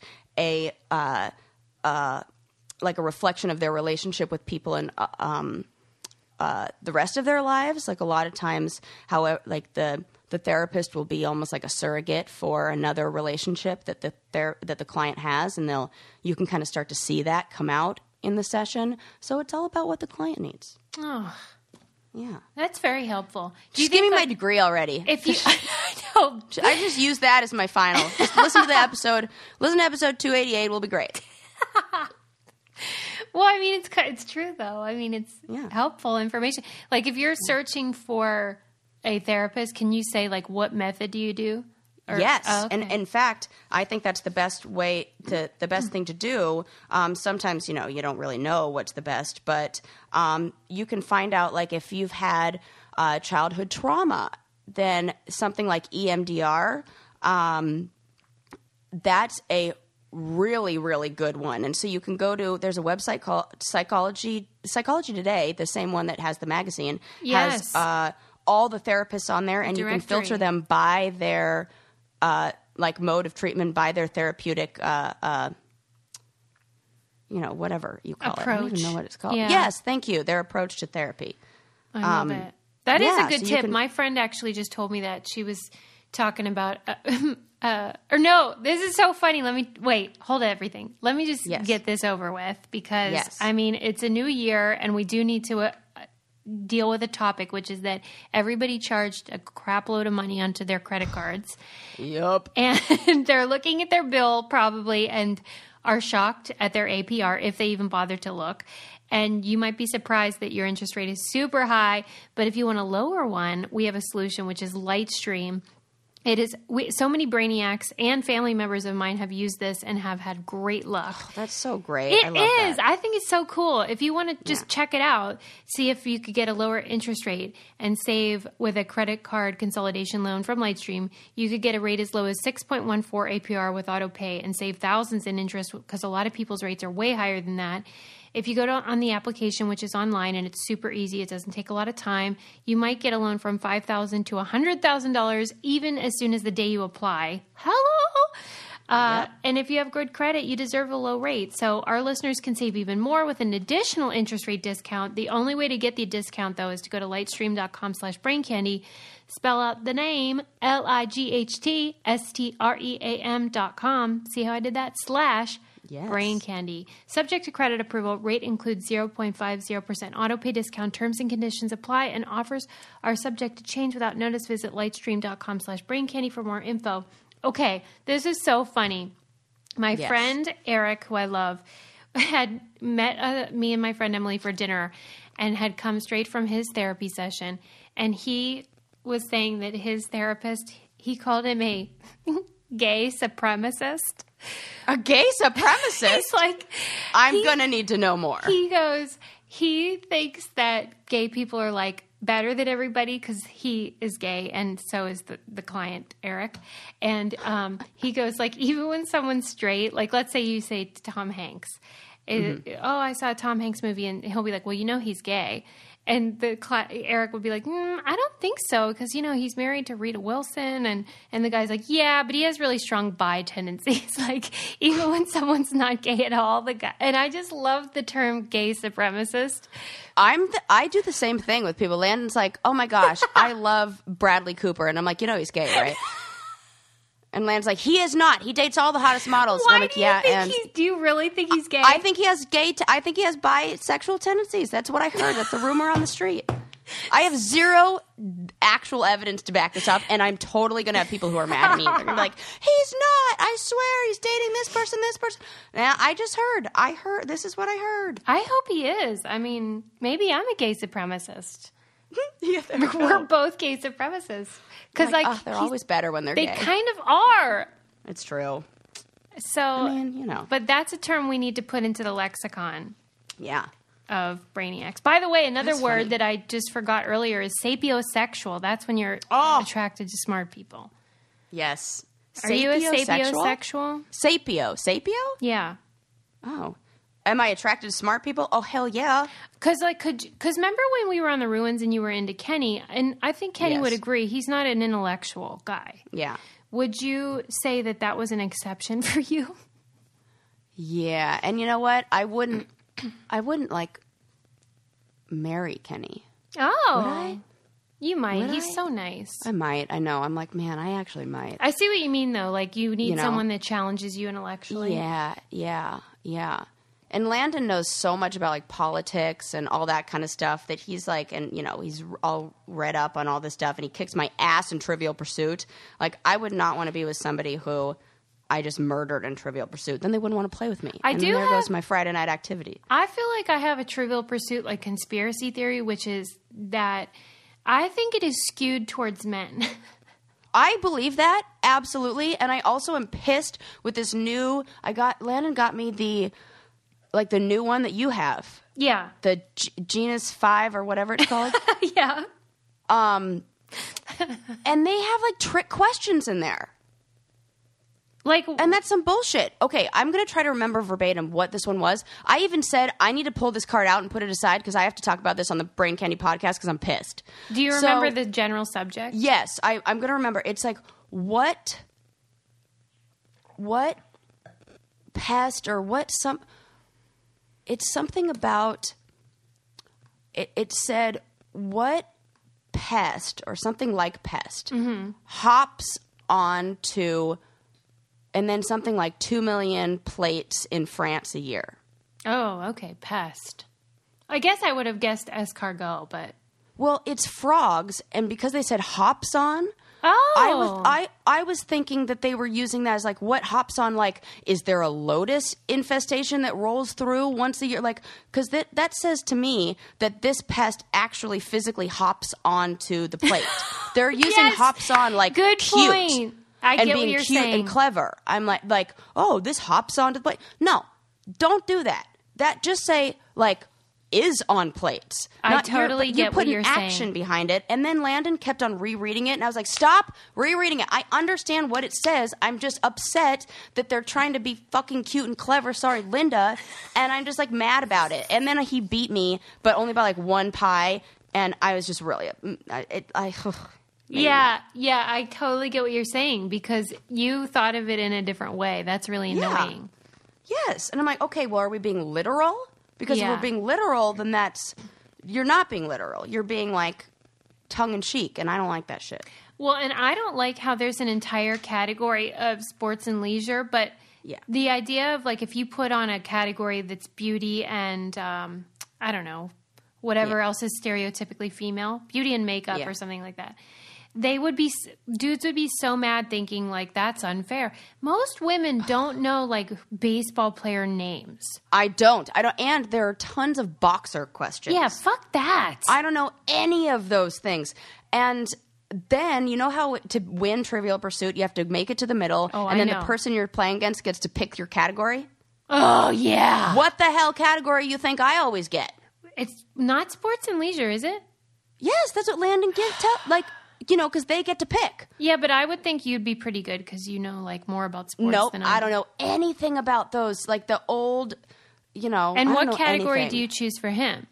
like a reflection of their relationship with people in the rest of their lives? Like a lot of times, however, like the the therapist will be almost like a surrogate for another relationship that the client has, and you can kind of start to see that come out in the session. So it's all about what the client needs. Oh, yeah, that's very helpful. Just give me my degree already. If you, I know. I just use that as my final. Just listen to the episode. Listen to episode 288. Will be great. Well, I mean, it's true though. I mean, it's helpful information. Like if you're searching for a therapist, can you say like what method do you do? Yes, and in fact, I think that's the best thing to do. Sometimes you don't really know what's the best, but you can find out like if you've had childhood trauma, then something like EMDR, that's a really, really good one. And so you can there's a website called Psychology Today, the same one that has the magazine, yes. has all the therapists on there, and you can filter them by their like mode of treatment, by their therapeutic, whatever you call approach. it. I don't even know what it's called. Yeah. Yes, thank you. Their approach to therapy. I love it. That is a good tip. My friend actually just told me that she was talking about, this is so funny. Hold everything. Let me just get this over with because, I mean, it's a new year and we do need to deal with a topic, which is that everybody charged a crap load of money onto their credit cards. Yep. And they're looking at their bill probably and are shocked at their APR if they even bother to look. And you might be surprised that your interest rate is super high. But if you want a lower one, we have a solution, which is Lightstream. So many brainiacs and family members of mine have used this and have had great luck. Oh, that's so great. I love that. I think it's so cool. If you want to just check it out, see if you could get a lower interest rate and save with a credit card consolidation loan from Lightstream, you could get a rate as low as 6.14 APR with auto pay and save thousands in interest because a lot of people's rates are way higher than that. If you go on the application, which is online and it's super easy, it doesn't take a lot of time, you might get a loan from $5,000 to $100,000 even as soon as the day you apply. Hello! And if you have good credit, you deserve a low rate. So our listeners can save even more with an additional interest rate discount. The only way to get the discount, though, is to go to lightstream.com/braincandy. Spell out the name, LIGHTSTREAM.com. See how I did that? Brain Candy. Subject to credit approval. Rate includes 0.50% auto pay discount. Terms and conditions apply, and offers are subject to change without notice. Visit lightstream.com/brain candy for more info. Okay, this is so funny. My friend Eric, who I love, had met me and my friend Emily for dinner and had come straight from his therapy session. And he was saying that his therapist, he called him a gay supremacist. A gay supremacist? He's like, I'm going to need to know more. He goes, he thinks that gay people are like better than everybody because he is gay and so is the client, Eric. And he goes like, even when someone's straight, like let's say you say to Tom Hanks, I saw a Tom Hanks movie, and he'll be like, well, he's gay. And Eric would be like, I don't think so, because, he's married to Rita Wilson. And the guy's like, yeah, but he has really strong bi tendencies. Like, even when someone's not gay at all, the guy. And I just love the term gay supremacist. I do the same thing with people. Landon's like, oh my gosh, I love Bradley Cooper. And I'm like, he's gay, right? And Landon's like, he is not. He dates all the hottest models. Why and I'm like, do you really think he's gay? I think he has I think he has bisexual tendencies. That's what I heard. That's a rumor on the street. I have zero actual evidence to back this up, and I'm totally going to have people who are mad at me. They're going to be like, he's not. I swear he's dating this person. Now, I heard. This is what I heard. I hope he is. I mean, maybe I'm a gay supremacist. Yeah, we're both gay supremacists. Because they're always better when they're gay. They kind of are. It's true. So, But that's a term we need to put into the lexicon. Yeah. Of brainiacs. By the way, another word that I just forgot earlier is sapiosexual. That's when you're attracted to smart people. Yes. Are you a sapiosexual? Sapio? Yeah. Oh. Am I attracted to smart people? Oh, hell yeah. Because remember when we were on the ruins and you were into Kenny, and I think Kenny would agree, he's not an intellectual guy. Yeah. Would you say that was an exception for you? Yeah. And you know what? I wouldn't like marry Kenny. Oh. Would I? You might. Would He's I? so nice. I might. I know. I'm like, man, I actually might. I see what you mean, though. Like, you need You know? someone that challenges you intellectually. Yeah. And Landon knows so much about like politics and all that kind of stuff that he's like, and you know, he's all read up on all this stuff, and he kicks my ass in Trivial Pursuit. Like, I would not want to be with somebody who I just murdered in Trivial Pursuit. Then they wouldn't want to play with me. And then there goes my Friday night activity. I feel like I have a Trivial Pursuit, like, conspiracy theory, which is that I think it is skewed towards men. I believe that, absolutely. And I also am pissed with this new, Landon got me the new one that you have. Yeah. The Genus 5 or whatever it's called. Yeah. And they have like trick questions in there. Like, And that's some bullshit. Okay, I'm going to try to remember verbatim what this one was. I even said I need to pull this card out and put it aside because I have to talk about this on the Brain Candy podcast because I'm pissed. do you remember the general subject? Yes, I'm going to remember. It's like, what pest or it's something about, it said, what pest or something like pest hops onto, and then something like 2 million plates in France a year. Oh, okay. Pest. I guess I would have guessed escargot, but... Well, it's frogs, and because they said hops on, Oh. I was thinking that they were using that as like, what hops on, like, is there a lotus infestation that rolls through once a year? Like, because that says to me that this pest actually physically hops onto the plate. They're using Yes. hops on like Good cute. point. I And get being what you're cute saying. and clever. I'm like, oh, this hops onto the plate. No, don't do that. That just say like is on plates. I totally you get put what an you're action saying. behind it. And then Landon kept on rereading it, and I was like, stop rereading it. I understand what it says. I'm just upset that they're trying to be fucking cute and clever. Sorry, Linda. And I'm just like mad about it. And then he beat me, but only by like 1 pie. And I was just really, Yeah, I totally get what you're saying because you thought of it in a different way. That's really annoying. Yes. And I'm like, okay, well, are we being literal? Because if Yeah. we're being literal, then you're not being literal. You're being like tongue in cheek, and I don't like that shit. Well, and I don't like how there's an entire category of sports and leisure, but Yeah. the idea of like if you put on a category that's beauty and I don't know, whatever else is stereotypically female, beauty and makeup or something like that. Dudes would be so mad thinking like that's unfair. Most women don't know like baseball player names. I don't. And there are tons of boxer questions. Yeah, fuck that. I don't know any of those things. And then, you know how to win Trivial Pursuit, you have to make it to the middle, Oh, and then I know. the person you're playing against gets to pick your category? Oh, yeah. What the hell category you think I always get? It's not sports and leisure, is it? Yes, that's what Landon gets. Because they get to pick. Yeah, but I would think you'd be pretty good because you know like more about sports Nope, than I don't know anything about those. Like the old, And I don't what know category anything. do you choose for him?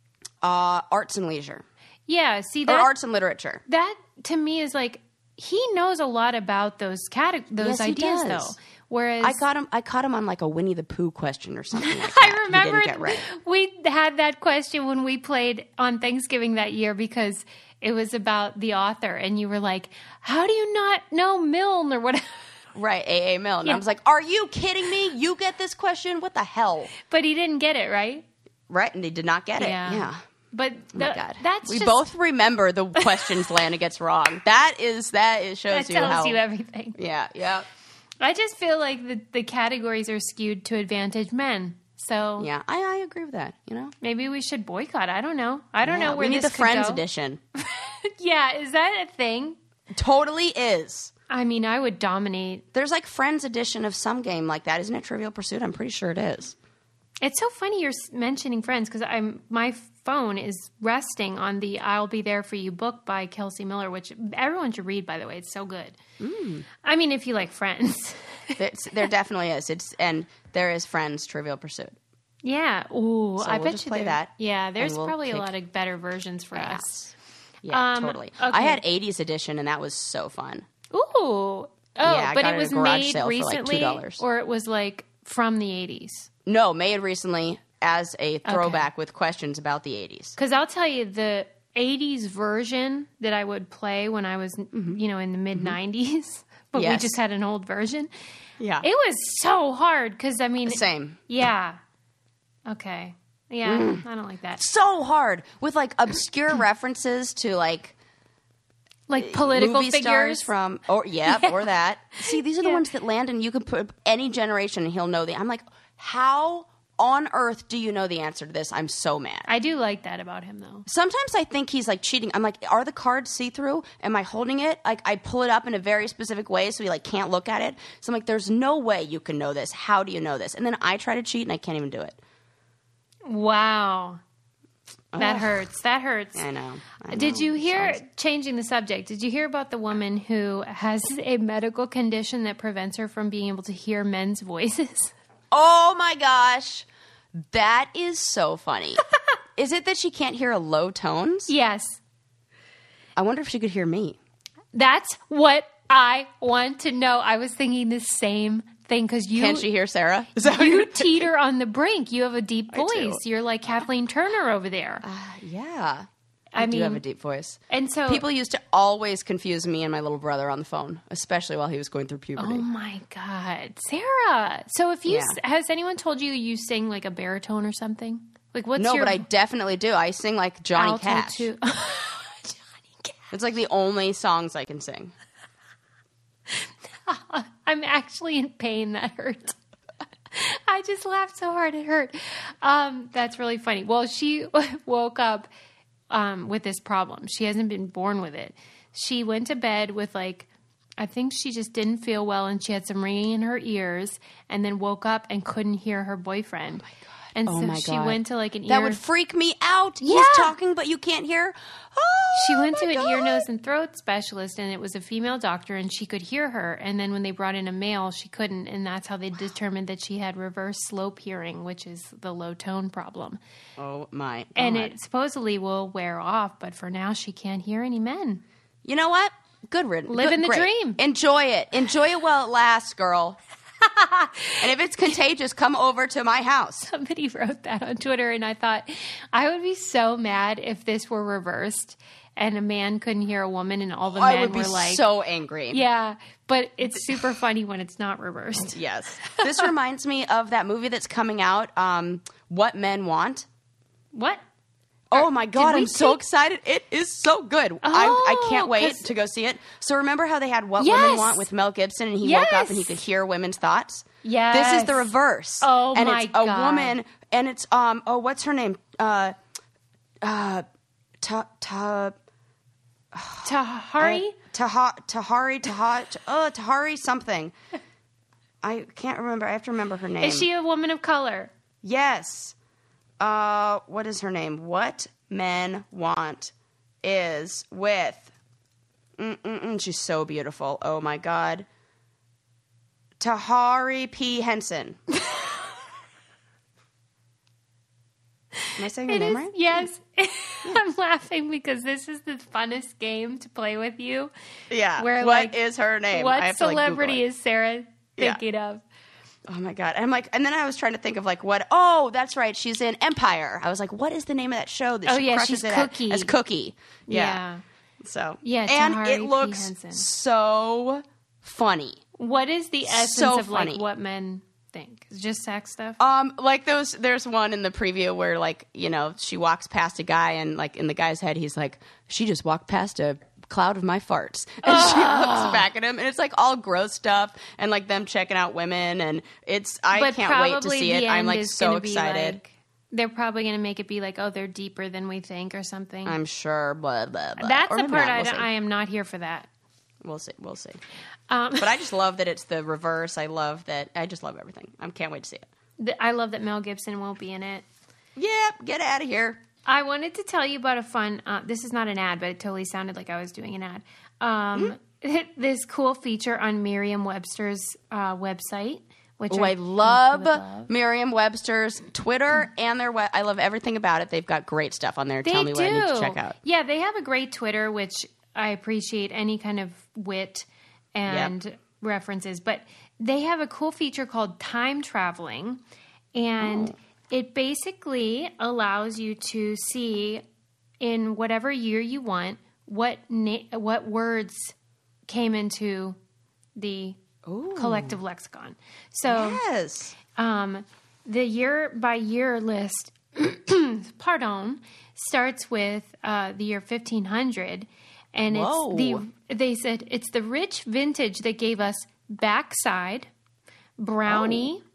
Arts and leisure. Yeah, see Or that arts and literature. that to me is like he knows a lot about those Yes, he ideas does. though. Whereas I caught him on like a Winnie the Pooh question or something like that. I remember He didn't get right. we had that question when we played on Thanksgiving that year because it was about the author and you were like, how do you not know Milne or whatever? Right, A.A. Milne. And Yeah. I was like, are you kidding me? You get this question? What the hell? But he didn't get it, right? Right, and he did not get it. Yeah. Yeah. But Oh my God. that's we just, both remember the questions Lana gets wrong. That shows that you tells how. you everything. Yeah. I just feel like the categories are skewed to advantage men. So Yeah, I agree with that, maybe we should boycott. I don't know. I don't know where we need this the could Friends go. edition. Yeah, is that a thing? Totally is. I mean, I would dominate. There's like Friends edition of some game like that, isn't it? Trivial Pursuit. I'm pretty sure it is. It's so funny you're mentioning Friends because my phone is resting on the "I'll Be There for You" book by Kelsey Miller, which everyone should read. By the way, it's so good. I mean, if you like Friends, There definitely is. And there is Friends Trivial Pursuit. yeah. Ooh, So I we'll bet just you play there- that, Yeah, there's and we'll probably a kick lot of better versions for us. ass. Yeah, totally. I okay. had 80s edition, and that was so fun. Ooh. Oh, I but got it it was at a garage made sale for, like, recently, $2. or it was like from the 80s. No, made recently as a throwback with questions about the 80s. Because I'll tell you, the 80s version that I would play when I was, you know, in the mid 90s, but we Yes. just had an old version. Yeah. It was so hard because, I mean, Same. yeah. Okay. Yeah, I don't like that. So hard with like obscure references to like Political movie figures. stars from, or or that. See, these are the ones that Landon, you can put any generation and he'll know I'm like, how on earth do you know the answer to this? I'm so mad. I do like that about him, though. Sometimes I think he's like cheating. I'm like, are the cards see-through? Am I holding it? Like, I pull it up in a very specific way so he like can't look at it. So I'm like, there's no way you can know this. How do you know this? And then I try to cheat and I can't even do it. Wow. That Ugh. hurts. That hurts. I know. Did you hear, changing the subject, did you hear about the woman who has a medical condition that prevents her from being able to hear men's voices? Oh my gosh. That is so funny. Is it that she can't hear low tones? Yes. I wonder if she could hear me. That's what I want to know. I was thinking the same thing because Can she hear Sarah? you teeter on the brink. You have a deep do. voice. You're like Kathleen Turner over there. Yeah. I do mean, have a deep voice. and so People used to always confuse me and my little brother on the phone, especially while he was going through puberty. Oh my God, Sarah! So if you has anyone told you you sing like a baritone or something? Like what's No, your but I definitely do. I sing like Johnny alto Cash. too? Johnny Cash. It's like the only songs I can sing. I'm actually in pain. That hurt. I just laughed so hard it hurt. That's really funny. Well, she woke up with this problem. She hasn't been born with it. She went to bed with like, I think she just didn't feel well and she had some ringing in her ears and then woke up and couldn't hear her boyfriend. And Oh so my she God. went to like an ear. That would freak me out. Yeah. He's talking, but you can't hear. Oh, She went to my an God. ear, nose, and throat specialist, and it was a female doctor, and she could hear her. And then when they brought in a male, she couldn't, and that's how they determined that she had reverse slope hearing, which is the low tone problem. Oh my God. And it supposedly will wear off, but for now, she can't hear any men. You know what? Good riddance. Living the Great. dream. Enjoy it. Enjoy it while it lasts, girl. And if it's contagious, come over to my house. Somebody wrote that on Twitter, and I thought, I would be so mad if this were reversed and a man couldn't hear a woman, and all the men I would be were like, so angry. yeah, but it's super funny when it's not reversed. Yes. This reminds me of that movie that's coming out, What Men Want. What? Oh my God, we I'm so see- excited. It is so good. I can't wait 'cause- to go see it. So remember how they had What Yes. Women Want with Mel Gibson and he woke up and he Yes. could hear women's thoughts? Yes. This is the reverse. Oh and my it's a God. woman and it's what's her name? Tahari? Tahari something. I can't remember. I have to remember her name. Is she a woman of color? Yes. What is her name? What Men Want is with. She's so beautiful. Oh my God. Tahari P. Henson. Am I saying her It name is, right? yes. I'm laughing because this is the funnest game to play with you. Yeah. Where, What like, is her name? I What have to, like, Google celebrity it. is Sarah Yeah. thinking of? Oh my God. And I'm like, and then I was trying to think of like what, oh, that's right. She's in Empire. I was like, what is the name of that show that Oh, she yeah, crushes she's it at? Cookie. As Cookie. Yeah. So. Yeah, And Tahari it P. looks Henson. so funny. What is the essence So of like funny. what men think? Is it just sex stuff? Like there's one in the preview where like, you know, she walks past a guy and like in the guy's head, he's like, she just walked past a cloud of my farts. And she looks back at him and it's like all gross stuff and like them checking out women and I but can't wait to probably see the it. I'm end like is so gonna be, excited. like, they're probably going to make it be like, oh, they're deeper than we think or something. I'm sure, blah, blah, blah. That's Or the maybe part not. We'll see. I am not here for that. We'll see. We'll see. Um, But I just love that it's the reverse. I just love everything. I can't wait to see it. I love that Mel Gibson won't be in it. Yep, get out of here. I wanted to tell you about a fun, this is not an ad, but it totally sounded like I was doing an ad. This cool feature on Merriam-Webster's website. Which Oh, I would love Merriam-Webster's Twitter and their I love everything about it. They've got great stuff on there. Tell me what I need to check out. Yeah, they have a great Twitter, which I appreciate any kind of wit and references. But they have a cool feature called time traveling, and it basically allows you to see in whatever year you want, what words came into the collective lexicon. So Yes. The year by year list, starts with the year 1500, and Whoa. they said it's the rich vintage that gave us backside, brownie,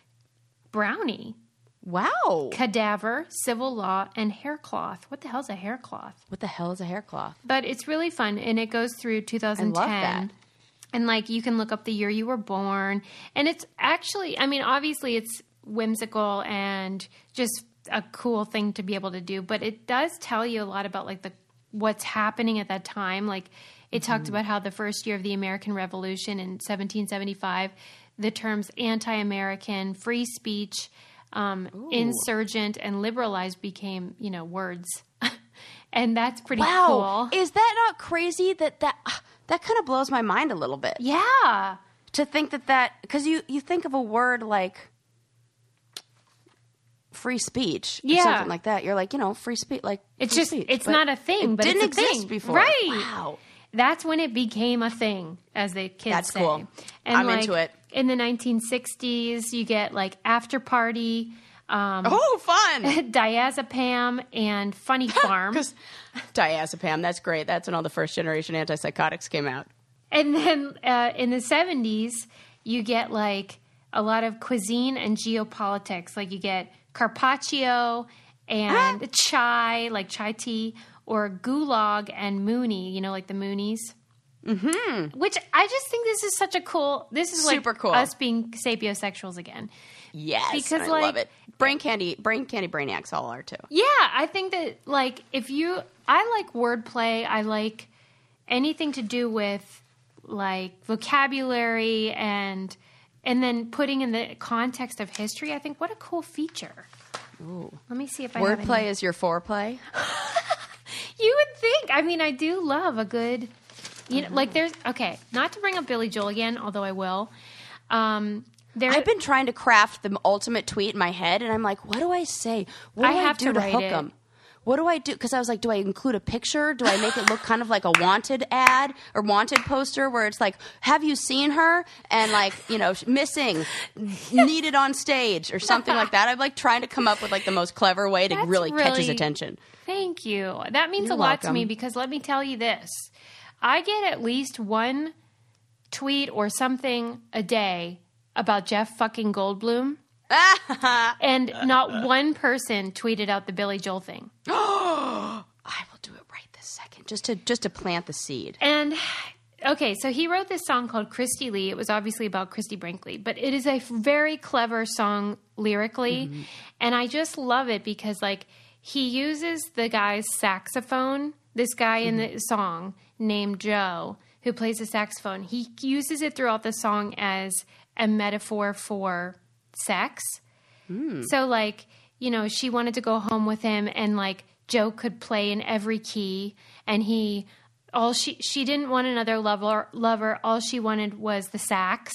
Wow. cadaver, civil law, and haircloth. What the hell's a haircloth? What the hell is a haircloth? But it's really fun, and it goes through 2010. I love that. And like you can look up the year you were born, and it's actually, I mean, obviously it's whimsical and just a cool thing to be able to do, but it does tell you a lot about like what's happening at that time. Like it talked about how the first year of the American Revolution in 1775, the terms anti-American, free speech, insurgent, and liberalized became, words. And that's pretty cool. Is that not crazy? That kind of blows my mind a little bit. Yeah. To think that because you think of a word like free speech or something like that. You're like, free speech. Like It's free just, speech. it's But not a thing, but didn't it's a exist thing. before. Right. Wow. That's when it became a thing, as the kids That's say. cool. And I'm like, into it. In the 1960s, you get like After Party, Fun. Diazepam, and Funny Farm. Because diazepam, that's great. That's when all the first generation antipsychotics came out. And then in the 70s, you get like a lot of cuisine and geopolitics. Like you get carpaccio and chai, like chai tea, or gulag and Mooney, like the Moonies. Mm-hmm. Which I just think this is such a cool. This is Super like cool. us being sapiosexuals again. Yes, Because, I like- love it. Brain candy brainiacs all are too. Yeah, I think that like I like wordplay. I like anything to do with like vocabulary and then putting in the context of history. I think what a cool feature. Ooh. Let me see if I have Wordplay any. is your foreplay. You would think. I mean, I do love a good, like there's, okay, not to bring up Billy Joel again, although I will. I've been trying to craft the ultimate tweet in my head, and I'm like, what do I say? What do I have do to to write hook it. them? What do I do? Because I was like, do I include a picture? Do I make it look kind of like a wanted ad or wanted poster where it's like, have you seen her? And like, missing, needed on stage or something like that. I'm like trying to come up with like the most clever way to That's really catch his really- attention. Thank you. That means You're a lot to me welcome. because let me tell you this. I get at least one tweet or something a day about Jeff fucking Goldblum. And not one person tweeted out the Billy Joel thing. I will do it right this second, just to plant the seed. And okay, so he wrote this song called Christy Lee. It was obviously about Christy Brinkley, but it is a very clever song lyrically. And I just love it because like he uses the guy's saxophone, this guy in the song named Joe who plays the saxophone. He uses it throughout the song as a metaphor for sex. So like, she wanted to go home with him and like Joe could play in every key and she didn't want another lover. All she wanted was the sax.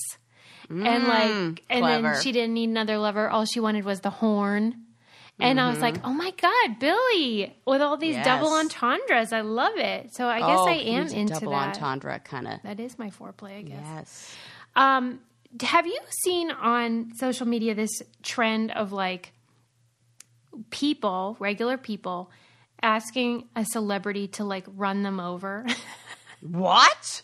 And then clever. she didn't need another lover. All she wanted was the horn. And I was like, oh my God, Billy, with all these Yes. double entendres. I love it. So I guess I am he's a into double that. entendre kind of. That is my foreplay, I guess. Yes. Have you seen on social media this trend of like regular people, asking a celebrity to like run them over? What?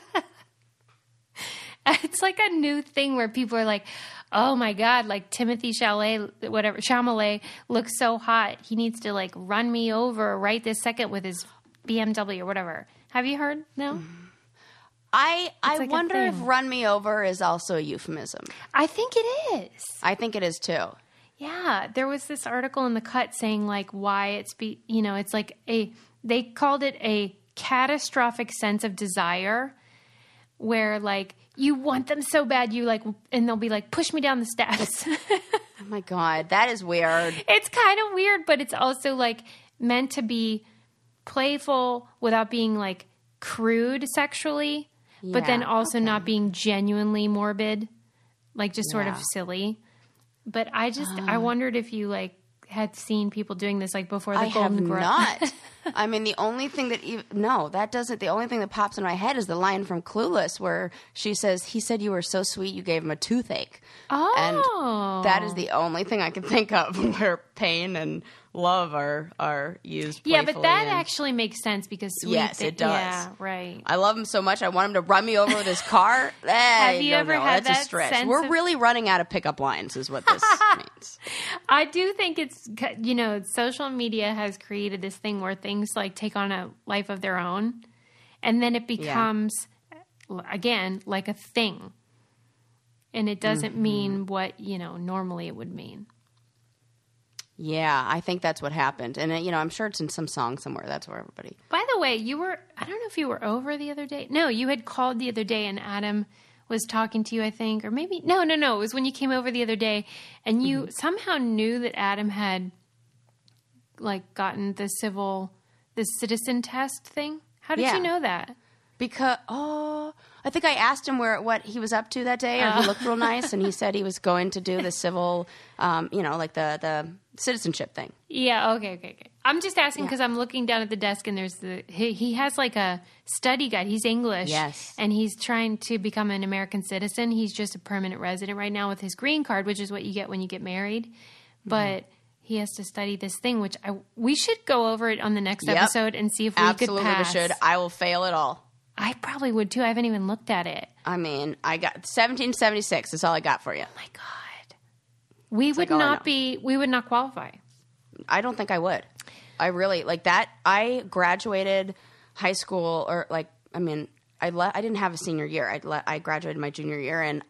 It's like a new thing where people are like, oh my God, like Timothy Chalamet looks so hot. He needs to like run me over right this second with his BMW or whatever. Have you heard? No? I like a wonder if thing. run me over is also a euphemism. I think it is. I think it is too. Yeah, there was this article in The Cut saying like why it's like they called it a catastrophic sense of desire where like you want them so bad you like and they'll be like push me down the steps. Oh my God, that is weird. It's kind of weird, but it's also like meant to be playful without being like crude sexually, but then Yeah, also not being genuinely morbid, like just sort of Yeah. silly. But I wondered if you like had seen people doing this like before the I Golden have Girl. not. I mean, the only thing that the only thing that pops in my head is the line from Clueless where she says, "He said you were so sweet, you gave him a toothache." Oh. And that is the only thing I can think of where pain and love are used playfully. Yeah, but that actually makes sense because sweet. Yes, it does. Yeah, right. I love him so much. I want him to run me over with his car. Have you ever had That's that a stretch. sense We're of- really running out of pickup lines, is what this means. I do think it's, social media has created this thing where things like take on a life of their own, and then it becomes, again, like a thing. And it doesn't mean what, normally it would mean. Yeah, I think that's what happened. And, I'm sure it's in some song somewhere. That's where everybody... By the way, I don't know if you were over the other day. No, you had called the other day and Adam was talking to you, I think. Or maybe, no. It was when you came over the other day and you somehow knew that Adam had, gotten the citizen test thing. How did you know that? Because, I think I asked him what he was up to that day, or he looked real nice, and he said he was going to do the civil, the citizenship thing. Yeah, okay. I'm just asking because I'm looking down at the desk, and there's he has like a study guide. He's English. Yes. And he's trying to become an American citizen. He's just a permanent resident right now with his green card, which is what you get when you get married. But he has to study this thing, which we should go over it on the next episode and see if we could pass. Absolutely, we should. I will fail it all. I probably would too. I haven't even looked at it. I mean, I got 1776. That's all I got for you. Oh my God. We would not qualify. I don't think I would. I really like that. I graduated high school, or I didn't have a senior year. I graduated my junior year, and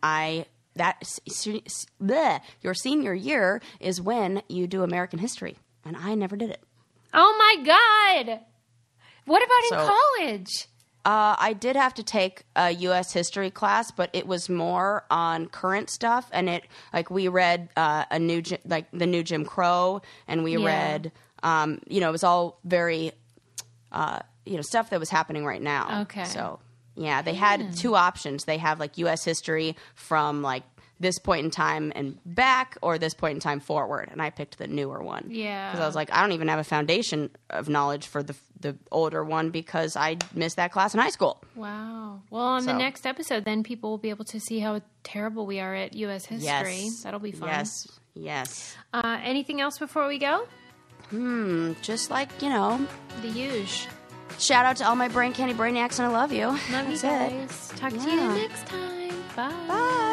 your senior year is when you do American history, and I never did it. Oh my God. What about in college? I did have to take a U.S. history class, but it was more on current stuff, and we read the new Jim Crow, and we read, it was all very, stuff that was happening right now. Okay. So yeah, they had two options. They have U.S. history from this point in time and back, or this point in time forward, and I picked the newer one. Yeah. Because I was like, I don't even have a foundation of knowledge for the older one because I missed that class in high school. Wow. Well, on the next episode, then people will be able to see how terrible we are at U.S. history. Yes. That'll be fun. Yes. Anything else before we go? Just The huge. shout out to all my brain candy brainiacs, and I love you. Love you That's guys. it. Talk to you next time. Bye. Bye.